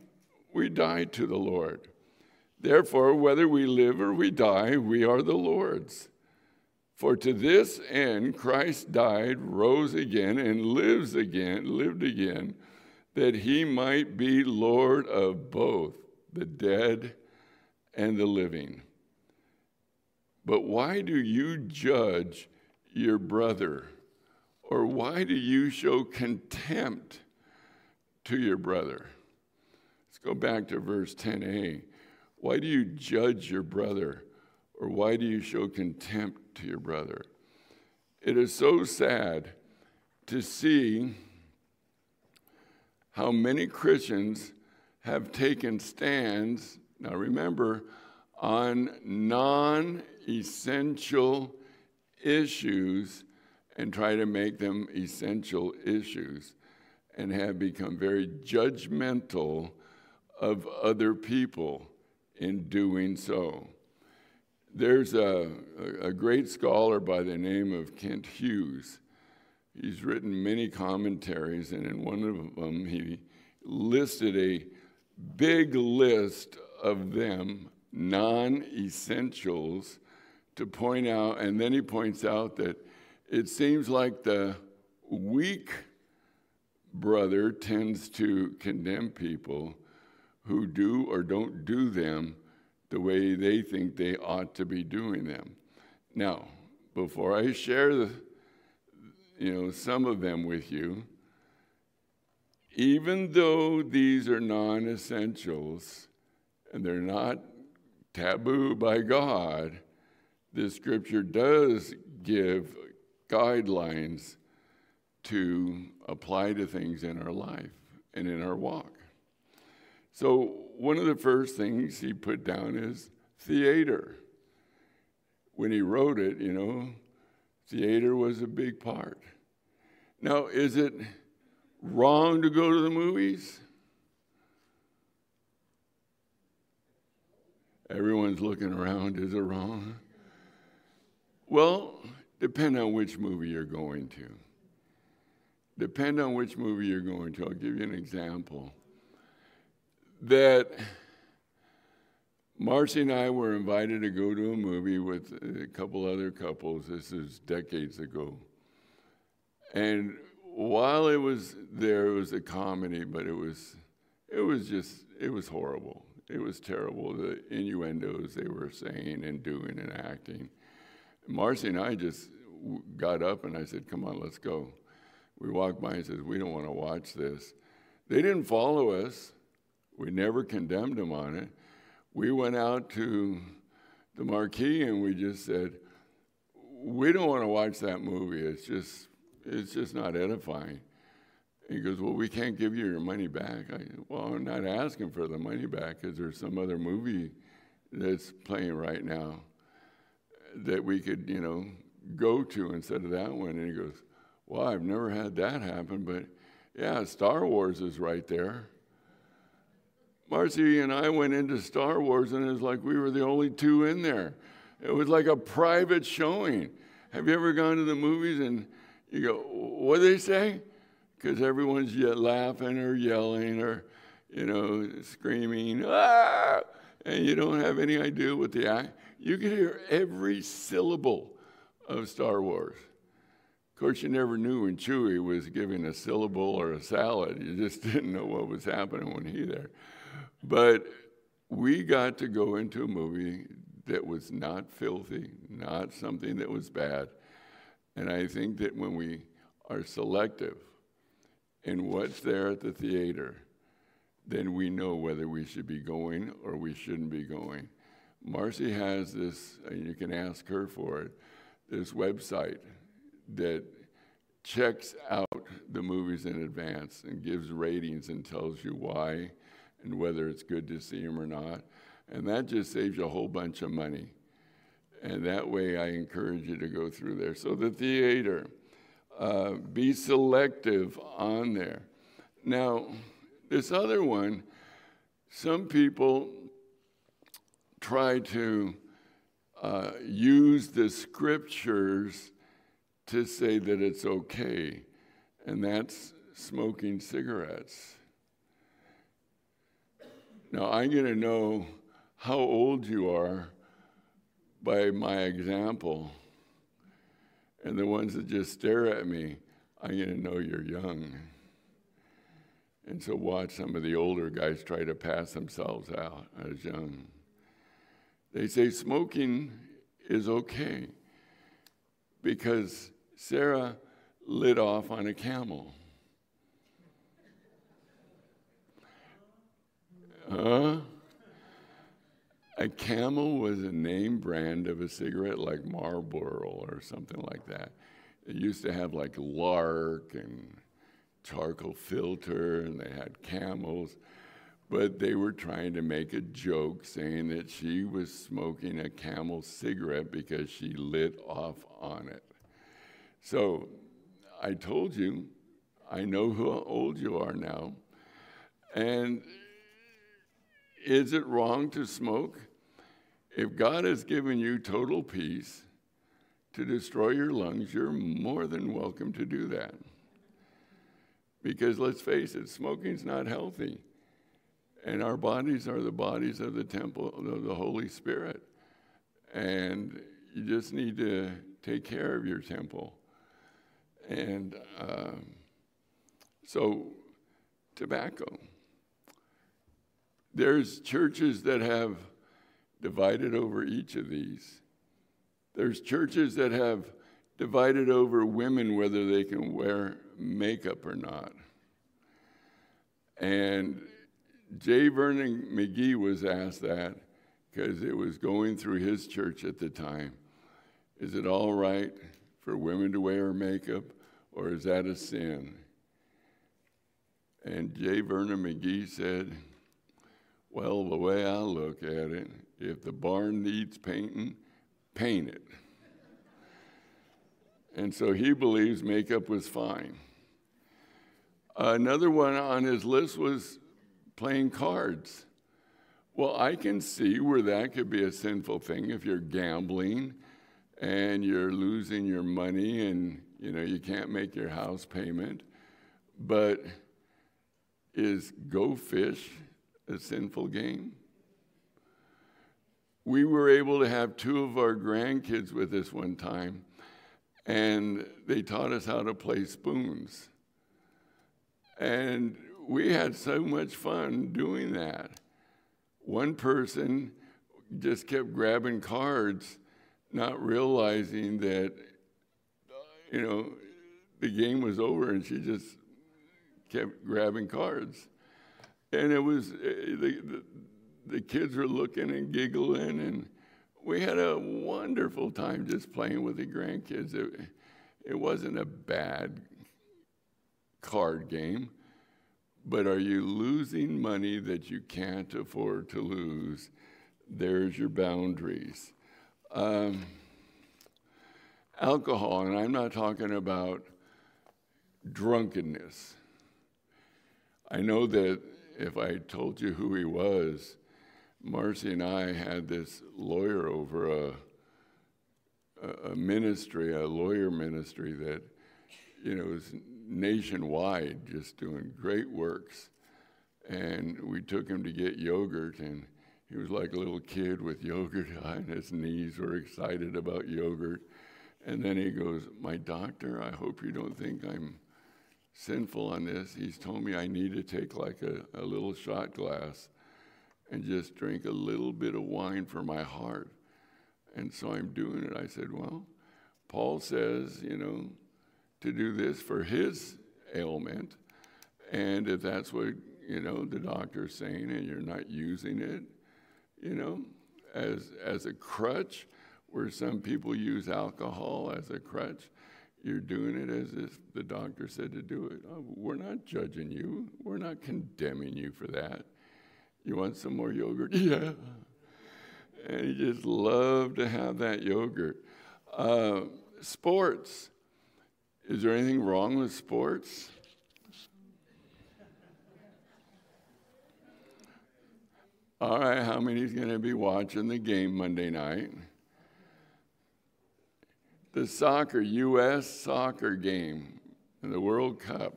to the Lord. Therefore, whether we live or we die, we are the Lord's. For to this end Christ died, rose again, and lived again, that he might be Lord of both the dead and the living. But why do you judge your brother? Or why do you show contempt to your brother? Let's go back to verse 10a. Why do you judge your brother? Or why do you show contempt to your brother? It is so sad to see how many Christians have taken stands, now remember, on non-essential issues and try to make them essential issues, and have become very judgmental of other people in doing so. There's a great scholar by the name of Kent Hughes. He's written many commentaries, and in one of them he listed a big list of them, non-essentials, to point out, and then he points out that it seems like the weak brother tends to condemn people who do or don't do them the way they think they ought to be doing them. Now, before I share some of them with you, even though these are non-essentials and they're not taboo by God, the scripture does give guidelines to apply to things in our life and in our walk. So one of the first things he put down is theater. When he wrote it, theater was a big part. Now, is it wrong to go to the movies? Everyone's looking around. Is it wrong? Well, depend on which movie you're going to. Depend on which movie you're going to. I'll give you an example. That Marcy and I were invited to go to a movie with a couple other couples. This is decades ago. And while it was there, it was a comedy, but it was horrible. It was terrible, the innuendos they were saying and doing and acting. Marcy and I just got up and I said, come on, let's go. We walked by and said, we don't want to watch this. They didn't follow us. We never condemned them on it. We went out to the marquee and we just said, we don't want to watch that movie. It's just not edifying. He goes, well, we can't give you your money back. Well, I'm not asking for the money back because there's some other movie that's playing right now that we could, go to instead of that one. And he goes, well, I've never had that happen, but yeah, Star Wars is right there. Marcy and I went into Star Wars, and it was like we were the only two in there. It was like a private showing. Have you ever gone to the movies and you go, what do they say? Because everyone's laughing or yelling or, screaming, ah! And you don't have any idea what the act. You can hear every syllable of Star Wars. Of course, you never knew when Chewie was giving a syllable or a salad. You just didn't know what was happening when he there. But we got to go into a movie that was not filthy, not something that was bad. And I think that when we are selective in what's there at the theater, then we know whether we should be going or we shouldn't be going. Marcy has this, and you can ask her for it, this website that checks out the movies in advance and gives ratings and tells you why and whether it's good to see them or not. And that just saves you a whole bunch of money. And that way I encourage you to go through there. So the theater, be selective on there. Now, this other one, some people try to use the scriptures to say that it's okay, and that's smoking cigarettes. Now, I'm going to know how old you are by my example, and the ones that just stare at me, I'm going to know you're young. And so watch some of the older guys try to pass themselves out as young. They say smoking is okay because Sarah lit off on a Camel. A Camel was a name brand of a cigarette like Marlboro or something like that. It used to have like Lark and charcoal filter, and they had Camels, but they were trying to make a joke saying that she was smoking a Camel cigarette because she lit off on it. So I told you, I know how old you are now, and is it wrong to smoke? If God has given you total peace to destroy your lungs, you're more than welcome to do that. Because let's face it, smoking's not healthy. And our bodies are the bodies of the temple of the Holy Spirit. And you just need to take care of your temple. And so, tobacco. There's churches that have divided over each of these. There's churches that have divided over women whether they can wear makeup or not. And J. Vernon McGee was asked that because it was going through his church at the time. Is it all right for women to wear makeup, or is that a sin? And J. Vernon McGee said, well, the way I look at it, if the barn needs painting, paint it. And so he believes makeup was fine. Another one on his list was playing cards. Well, I can see where that could be a sinful thing if you're gambling and you're losing your money and you can't make your house payment. But is Go Fish a sinful game? We were able to have 2 of our grandkids with us one time, and they taught us how to play spoons. And we had so much fun doing that. One person just kept grabbing cards, not realizing that, the game was over, and she just kept grabbing cards. And it was, the kids were looking and giggling, and we had a wonderful time just playing with the grandkids. It wasn't a bad card game, but are you losing money that you can't afford to lose? There's your boundaries. Alcohol, and I'm not talking about drunkenness. I know that if I told you who he was, Marcy and I had this lawyer over a ministry, a lawyer ministry that, was nationwide, just doing great works. And we took him to get yogurt, and he was like a little kid with yogurt on his knees. We're excited about yogurt. And then he goes, my doctor, I hope you don't think I'm sinful on this. He's told me I need to take like a little shot glass and just drink a little bit of wine for my heart. And so I'm doing it. I said, well, Paul says, to do this for his ailment. And if that's what, the doctor's saying and you're not using it, as a crutch, where some people use alcohol as a crutch, you're doing it as if the doctor said to do it. Oh, we're not judging you. We're not condemning you for that. You want some more yogurt? Yeah. And he just loved to have that yogurt. Sports. Is there anything wrong with sports? All right, how many's going to be watching the game Monday night? The soccer, U.S. soccer game in the World Cup.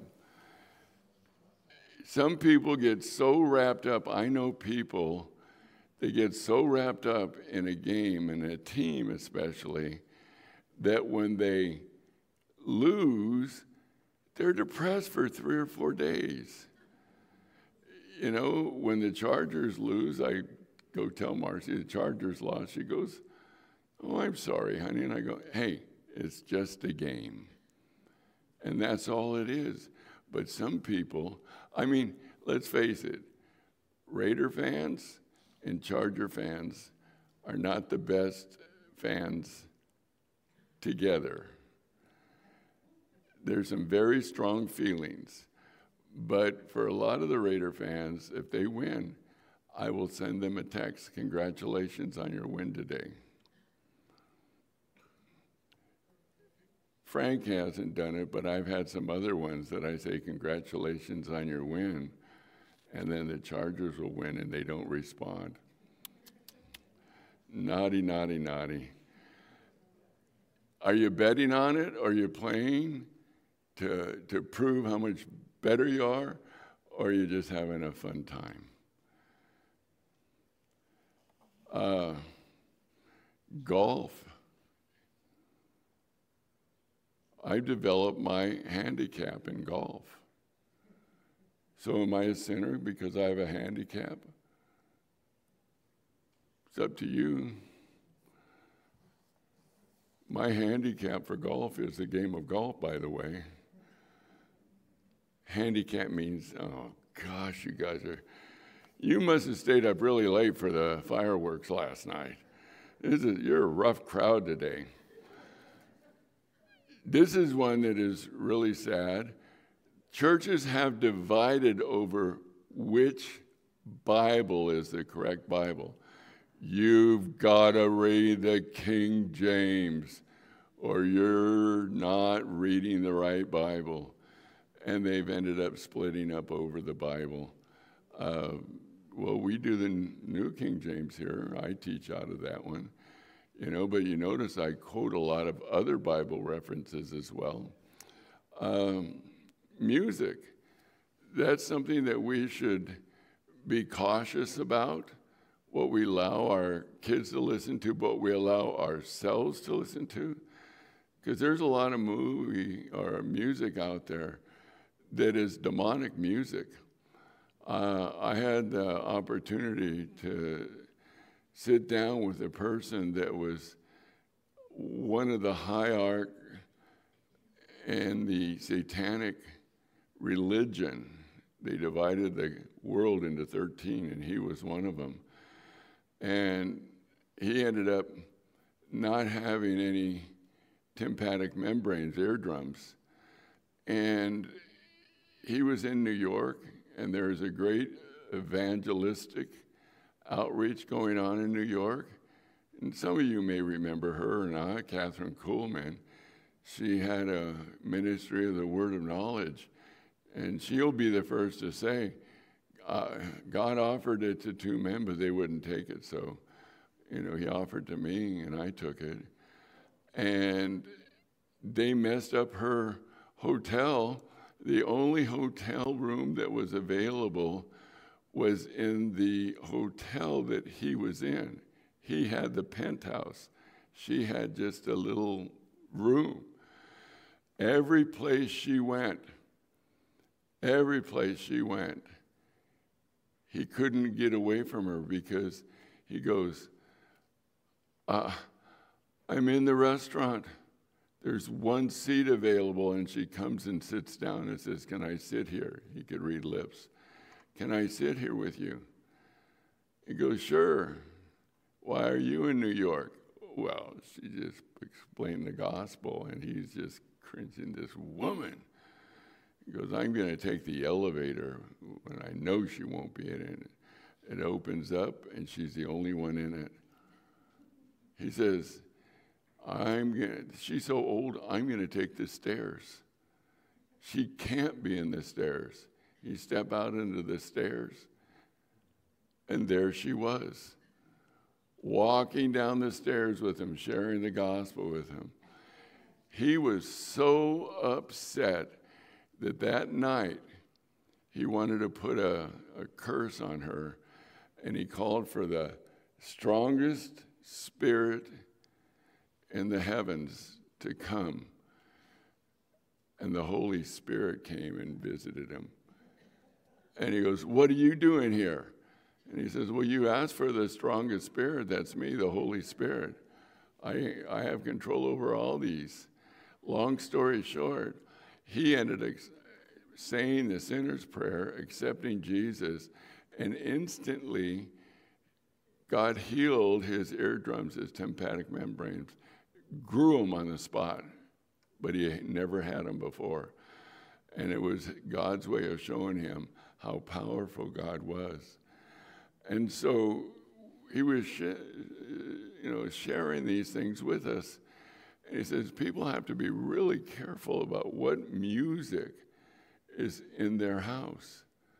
Some people get so wrapped up. I know people, they get so wrapped up in a game, and a team especially, that when they lose, they're depressed for 3 or 4 days. When the Chargers lose, I go tell Marcy the Chargers lost. She goes, oh, I'm sorry, honey. And I go, hey, it's just a game. And that's all it is. But some people, let's face it, Raider fans and Charger fans are not the best fans together. There's some very strong feelings. But for a lot of the Raider fans, if they win, I will send them a text, congratulations on your win today. Frank hasn't done it, but I've had some other ones that I say, congratulations on your win, and then the Chargers will win and they don't respond. Naughty, naughty, naughty. Are you betting on it, or are you playing to prove how much better you are, or are you just having a fun time? Golf. I've developed my handicap in golf. So am I a sinner because I have a handicap? It's up to you. My handicap for golf is the game of golf, by the way. Handicap means, oh gosh, you must have stayed up really late for the fireworks last night. You're a rough crowd today. This is one that is really sad. Churches have divided over which Bible is the correct Bible. You've got to read the King James, or you're not reading the right Bible. And they've ended up splitting up over the Bible. Well, we do the New King James here. I teach out of that one. But you notice I quote a lot of other Bible references as well. Music, that's something that we should be cautious about, what we allow our kids to listen to, what we allow ourselves to listen to. Because there's a lot of music out there that is demonic music. I had the opportunity to sit down with a person that was one of the hierarch in the satanic religion. They divided the world into 13, and he was one of them. And he ended up not having any tympanic membranes, eardrums. And he was in New York, and there was a great evangelistic outreach going on in New York. And some of you may remember her or not, Catherine Kuhlman. She had a ministry of the Word of Knowledge. And she'll be the first to say, God offered it to two men, but they wouldn't take it. So, he offered to me, and I took it. And they messed up her hotel. The only hotel room that was available was in the hotel that he was in. He had the penthouse. She had just a little room. Every place she went, he couldn't get away from her because he goes, I'm in the restaurant. There's one seat available, and she comes and sits down and says, can I sit here? He could read lips. Can I sit here with you? He goes, sure. Why are you in New York? Well, she just explained the gospel, and he's just cringing, this woman. He goes, I'm going to take the elevator when I know she won't be in it. It opens up, and she's the only one in it. He says, she's so old, I'm going to take the stairs. She can't be in the stairs. You step out into the stairs, and there she was, walking down the stairs with him, sharing the gospel with him. He was so upset that night he wanted to put a curse on her, and he called for the strongest spirit in the heavens to come. And the Holy Spirit came and visited him. And he goes, what are you doing here? And he says, well, you asked for the strongest spirit. That's me, the Holy Spirit. I have control over all these. Long story short, he ended up saying the sinner's prayer, accepting Jesus, and instantly God healed his eardrums, his tympanic membranes, grew them on the spot, but he never had them before. And it was God's way of showing him how powerful God was. And so he was sharing these things with us. And he says people have to be really careful about what music is in their house.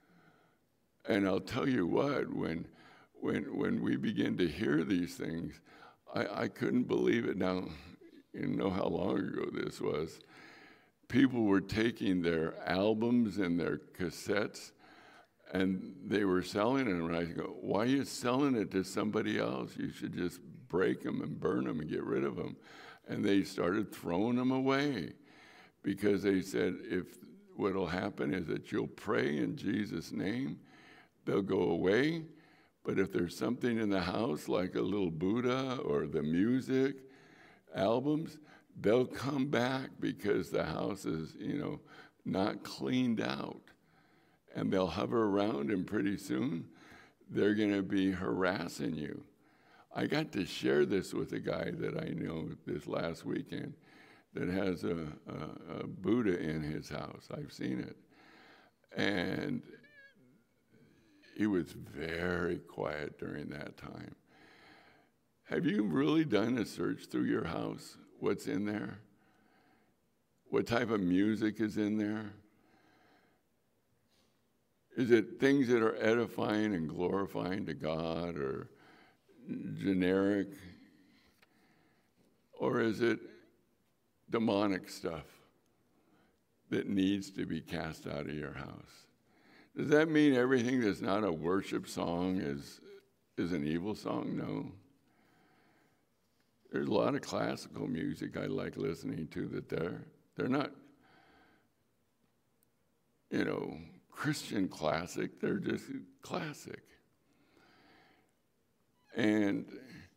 And I'll tell you what, when we begin to hear these things, I couldn't believe it. Now, you know how long ago this was. People were taking their albums and their cassettes, and they were selling them. And I go, why are you selling it to somebody else? You should just break them and burn them and get rid of them. And they started throwing them away because they said, what will happen is that you'll pray in Jesus' name, they'll go away, But if there's something in the house, like a little Buddha or the music, albums, they'll come back because the house is, not cleaned out. And they'll hover around, and pretty soon they're going to be harassing you. I got to share this with a guy that I know this last weekend that has a Buddha in his house. I've seen it. And he was very quiet during that time. Have you really done a search through your house? What's in there? What type of music is in there? Is it things that are edifying and glorifying to God, or generic? Or is it demonic stuff that needs to be cast out of your house? Does that mean everything that's not a worship song is an evil song? No. There's a lot of classical music I like listening to that they're not, Christian classic. They're just classic. And,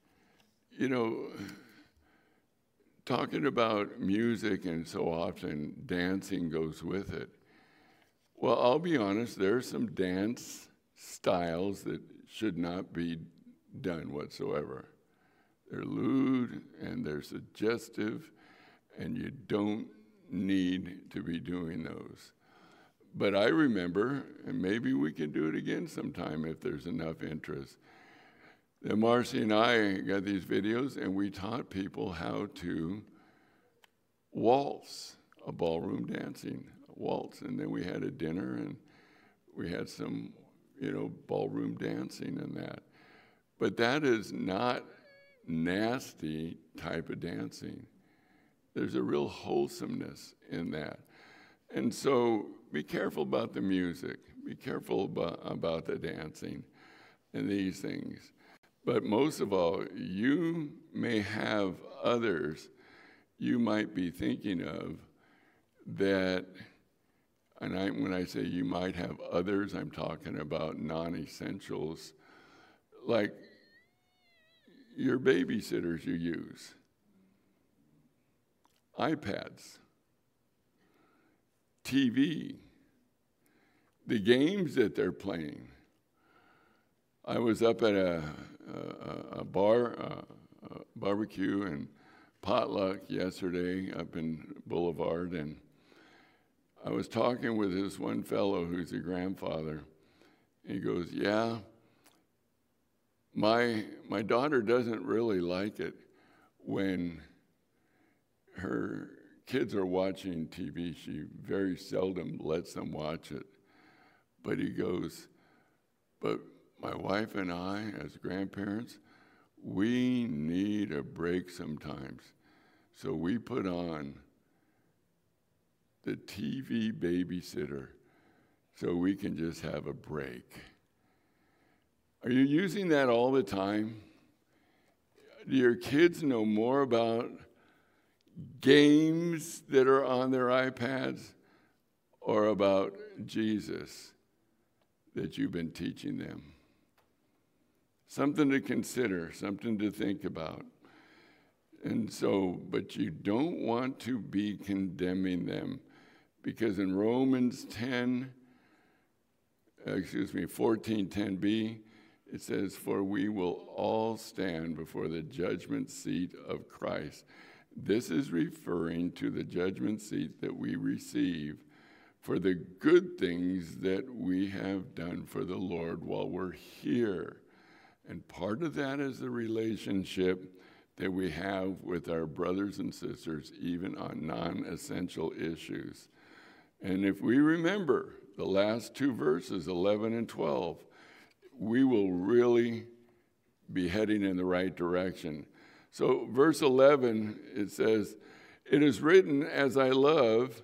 talking about music, and so often dancing goes with it. Well, I'll be honest, there are some dance styles that should not be done whatsoever. They're lewd and they're suggestive, and you don't need to be doing those. But I remember, and maybe we can do it again sometime if there's enough interest, that Marcy and I got these videos, and we taught people how to waltz, a ballroom dancing waltz. And then we had a dinner, and we had some, ballroom dancing and that. But that is not nasty type of dancing. There's a real wholesomeness in that. And so be careful about the music. Be careful about the dancing and these things. But most of all, you may have others you might be thinking of that, and when I say you might have others, I'm talking about non-essentials, like your babysitters you use, iPads, TV, the games that they're playing. I was up at a barbecue and potluck yesterday up in Boulevard, and I was talking with this one fellow who's a grandfather. He goes, yeah, my daughter doesn't really like it when her kids are watching TV. She very seldom lets them watch it. But he goes, but my wife and I, as grandparents, we need a break sometimes. So we put on the TV babysitter so we can just have a break. Are you using that all the time? Do your kids know more about games that are on their iPads or about Jesus that you've been teaching them? Something to consider, something to think about. And so, but you don't want to be condemning them, because in Romans 14:10b, it says, for we will all stand before the judgment seat of Christ. This is referring to the judgment seat that we receive for the good things that we have done for the Lord while we're here. And part of that is the relationship that we have with our brothers and sisters, even on non-essential issues. And if we remember the last two verses, 11 and 12, we will really be heading in the right direction. So verse 11, it says, it is written, as I live,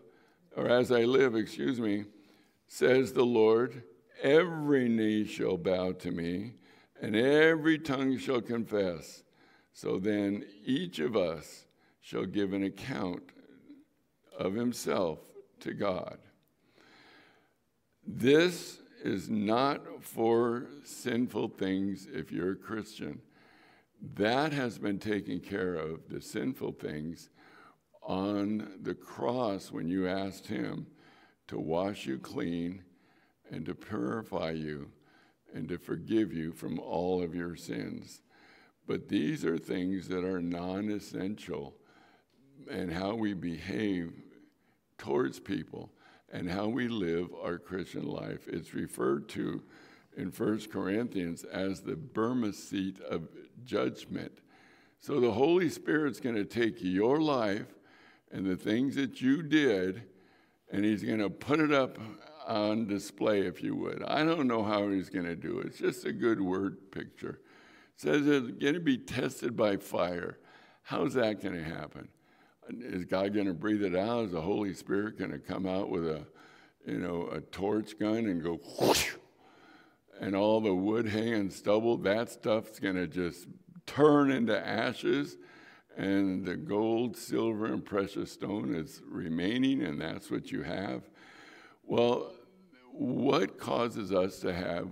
says the Lord, every knee shall bow to me, and every tongue shall confess. So then each of us shall give an account of himself to God. This is not for sinful things if you're a Christian. That has been taken care of, the sinful things, on the cross when you asked him to wash you clean and to purify you and to forgive you from all of your sins. But these are things that are non-essential, and how we behave towards people and how we live our Christian life. It's referred to in 1 Corinthians as the Bema seat of judgment. So the Holy Spirit's going to take your life and the things that you did, and he's going to put it up on display, if you would. I don't know how he's going to do it. It's just a good word picture. It says it's going to be tested by fire. How's that going to happen? Is God going to breathe it out? Is the Holy Spirit going to come out with a torch gun and go whoosh, and all the wood, hay, and stubble, that stuff's going to just turn into ashes, and the gold, silver, and precious stone is remaining, and that's what you have? Well, what causes us to have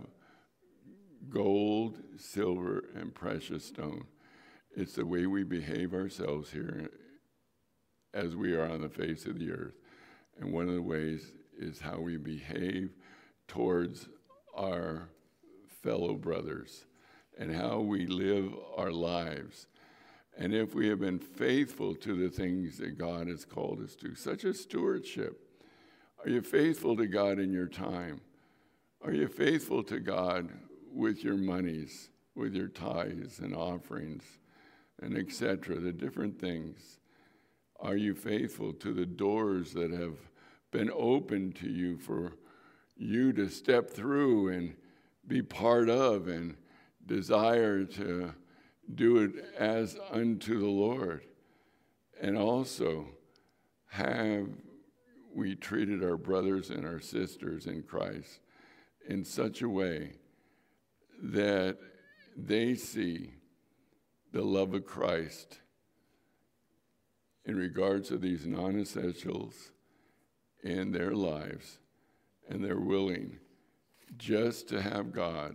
gold, silver, and precious stone? It's the way we behave ourselves here as we are on the face of the earth. And one of the ways is how we behave towards our fellow brothers and how we live our lives. And if we have been faithful to the things that God has called us to, such as stewardship, are you faithful to God in your time? Are you faithful to God with your monies, with your tithes and offerings, and etc., the different things? Are you faithful to the doors that have been opened to you for you to step through and be part of and desire to do it as unto the Lord? And also, have we treated our brothers and our sisters in Christ in such a way that they see the love of Christ in regards to these non-essentials in their lives, and they're willing just to have God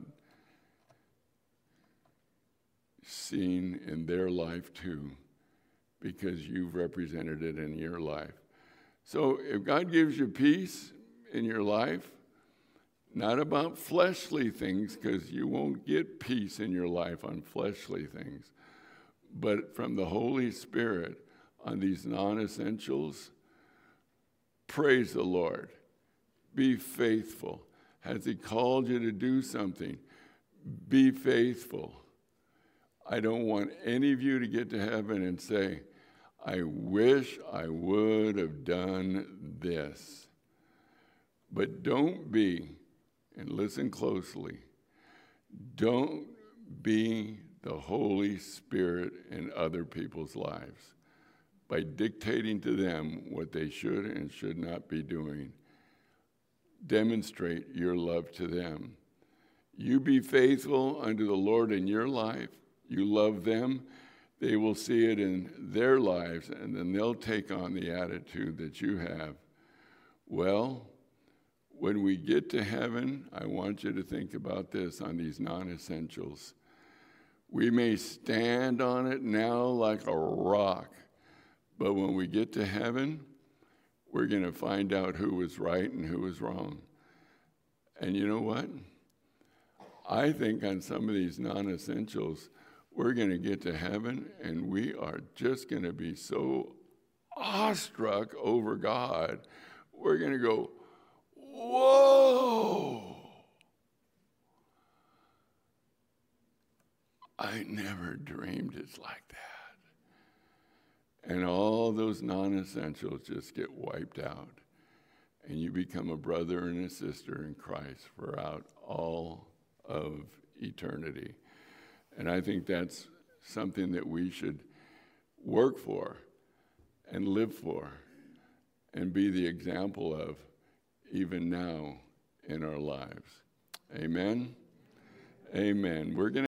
seen in their life too, because you've represented it in your life. So if God gives you peace in your life, not about fleshly things, because you won't get peace in your life on fleshly things, but from the Holy Spirit on these non-essentials, praise the Lord. Be faithful. Has he called you to do something? Be faithful. I don't want any of you to get to heaven and say, I wish I would have done this. But don't be, and listen closely, don't be the Holy Spirit in other people's lives by dictating to them what they should and should not be doing. Demonstrate your love to them. You be faithful unto the Lord in your life. You love them. They will see it in their lives, and then they'll take on the attitude that you have. Well, when we get to heaven, I want you to think about this on these non-essentials. We may stand on it now like a rock, but when we get to heaven, we're going to find out who was right and who was wrong. And you know what? I think on some of these non-essentials, we're going to get to heaven and we are just going to be so awestruck over God. We're going to go, whoa! I never dreamed it's like that. And all those non-essentials just get wiped out. And you become a brother and a sister in Christ throughout all of eternity. And I think that's something that we should work for and live for and be the example of even now in our lives. Amen? Amen. We're going to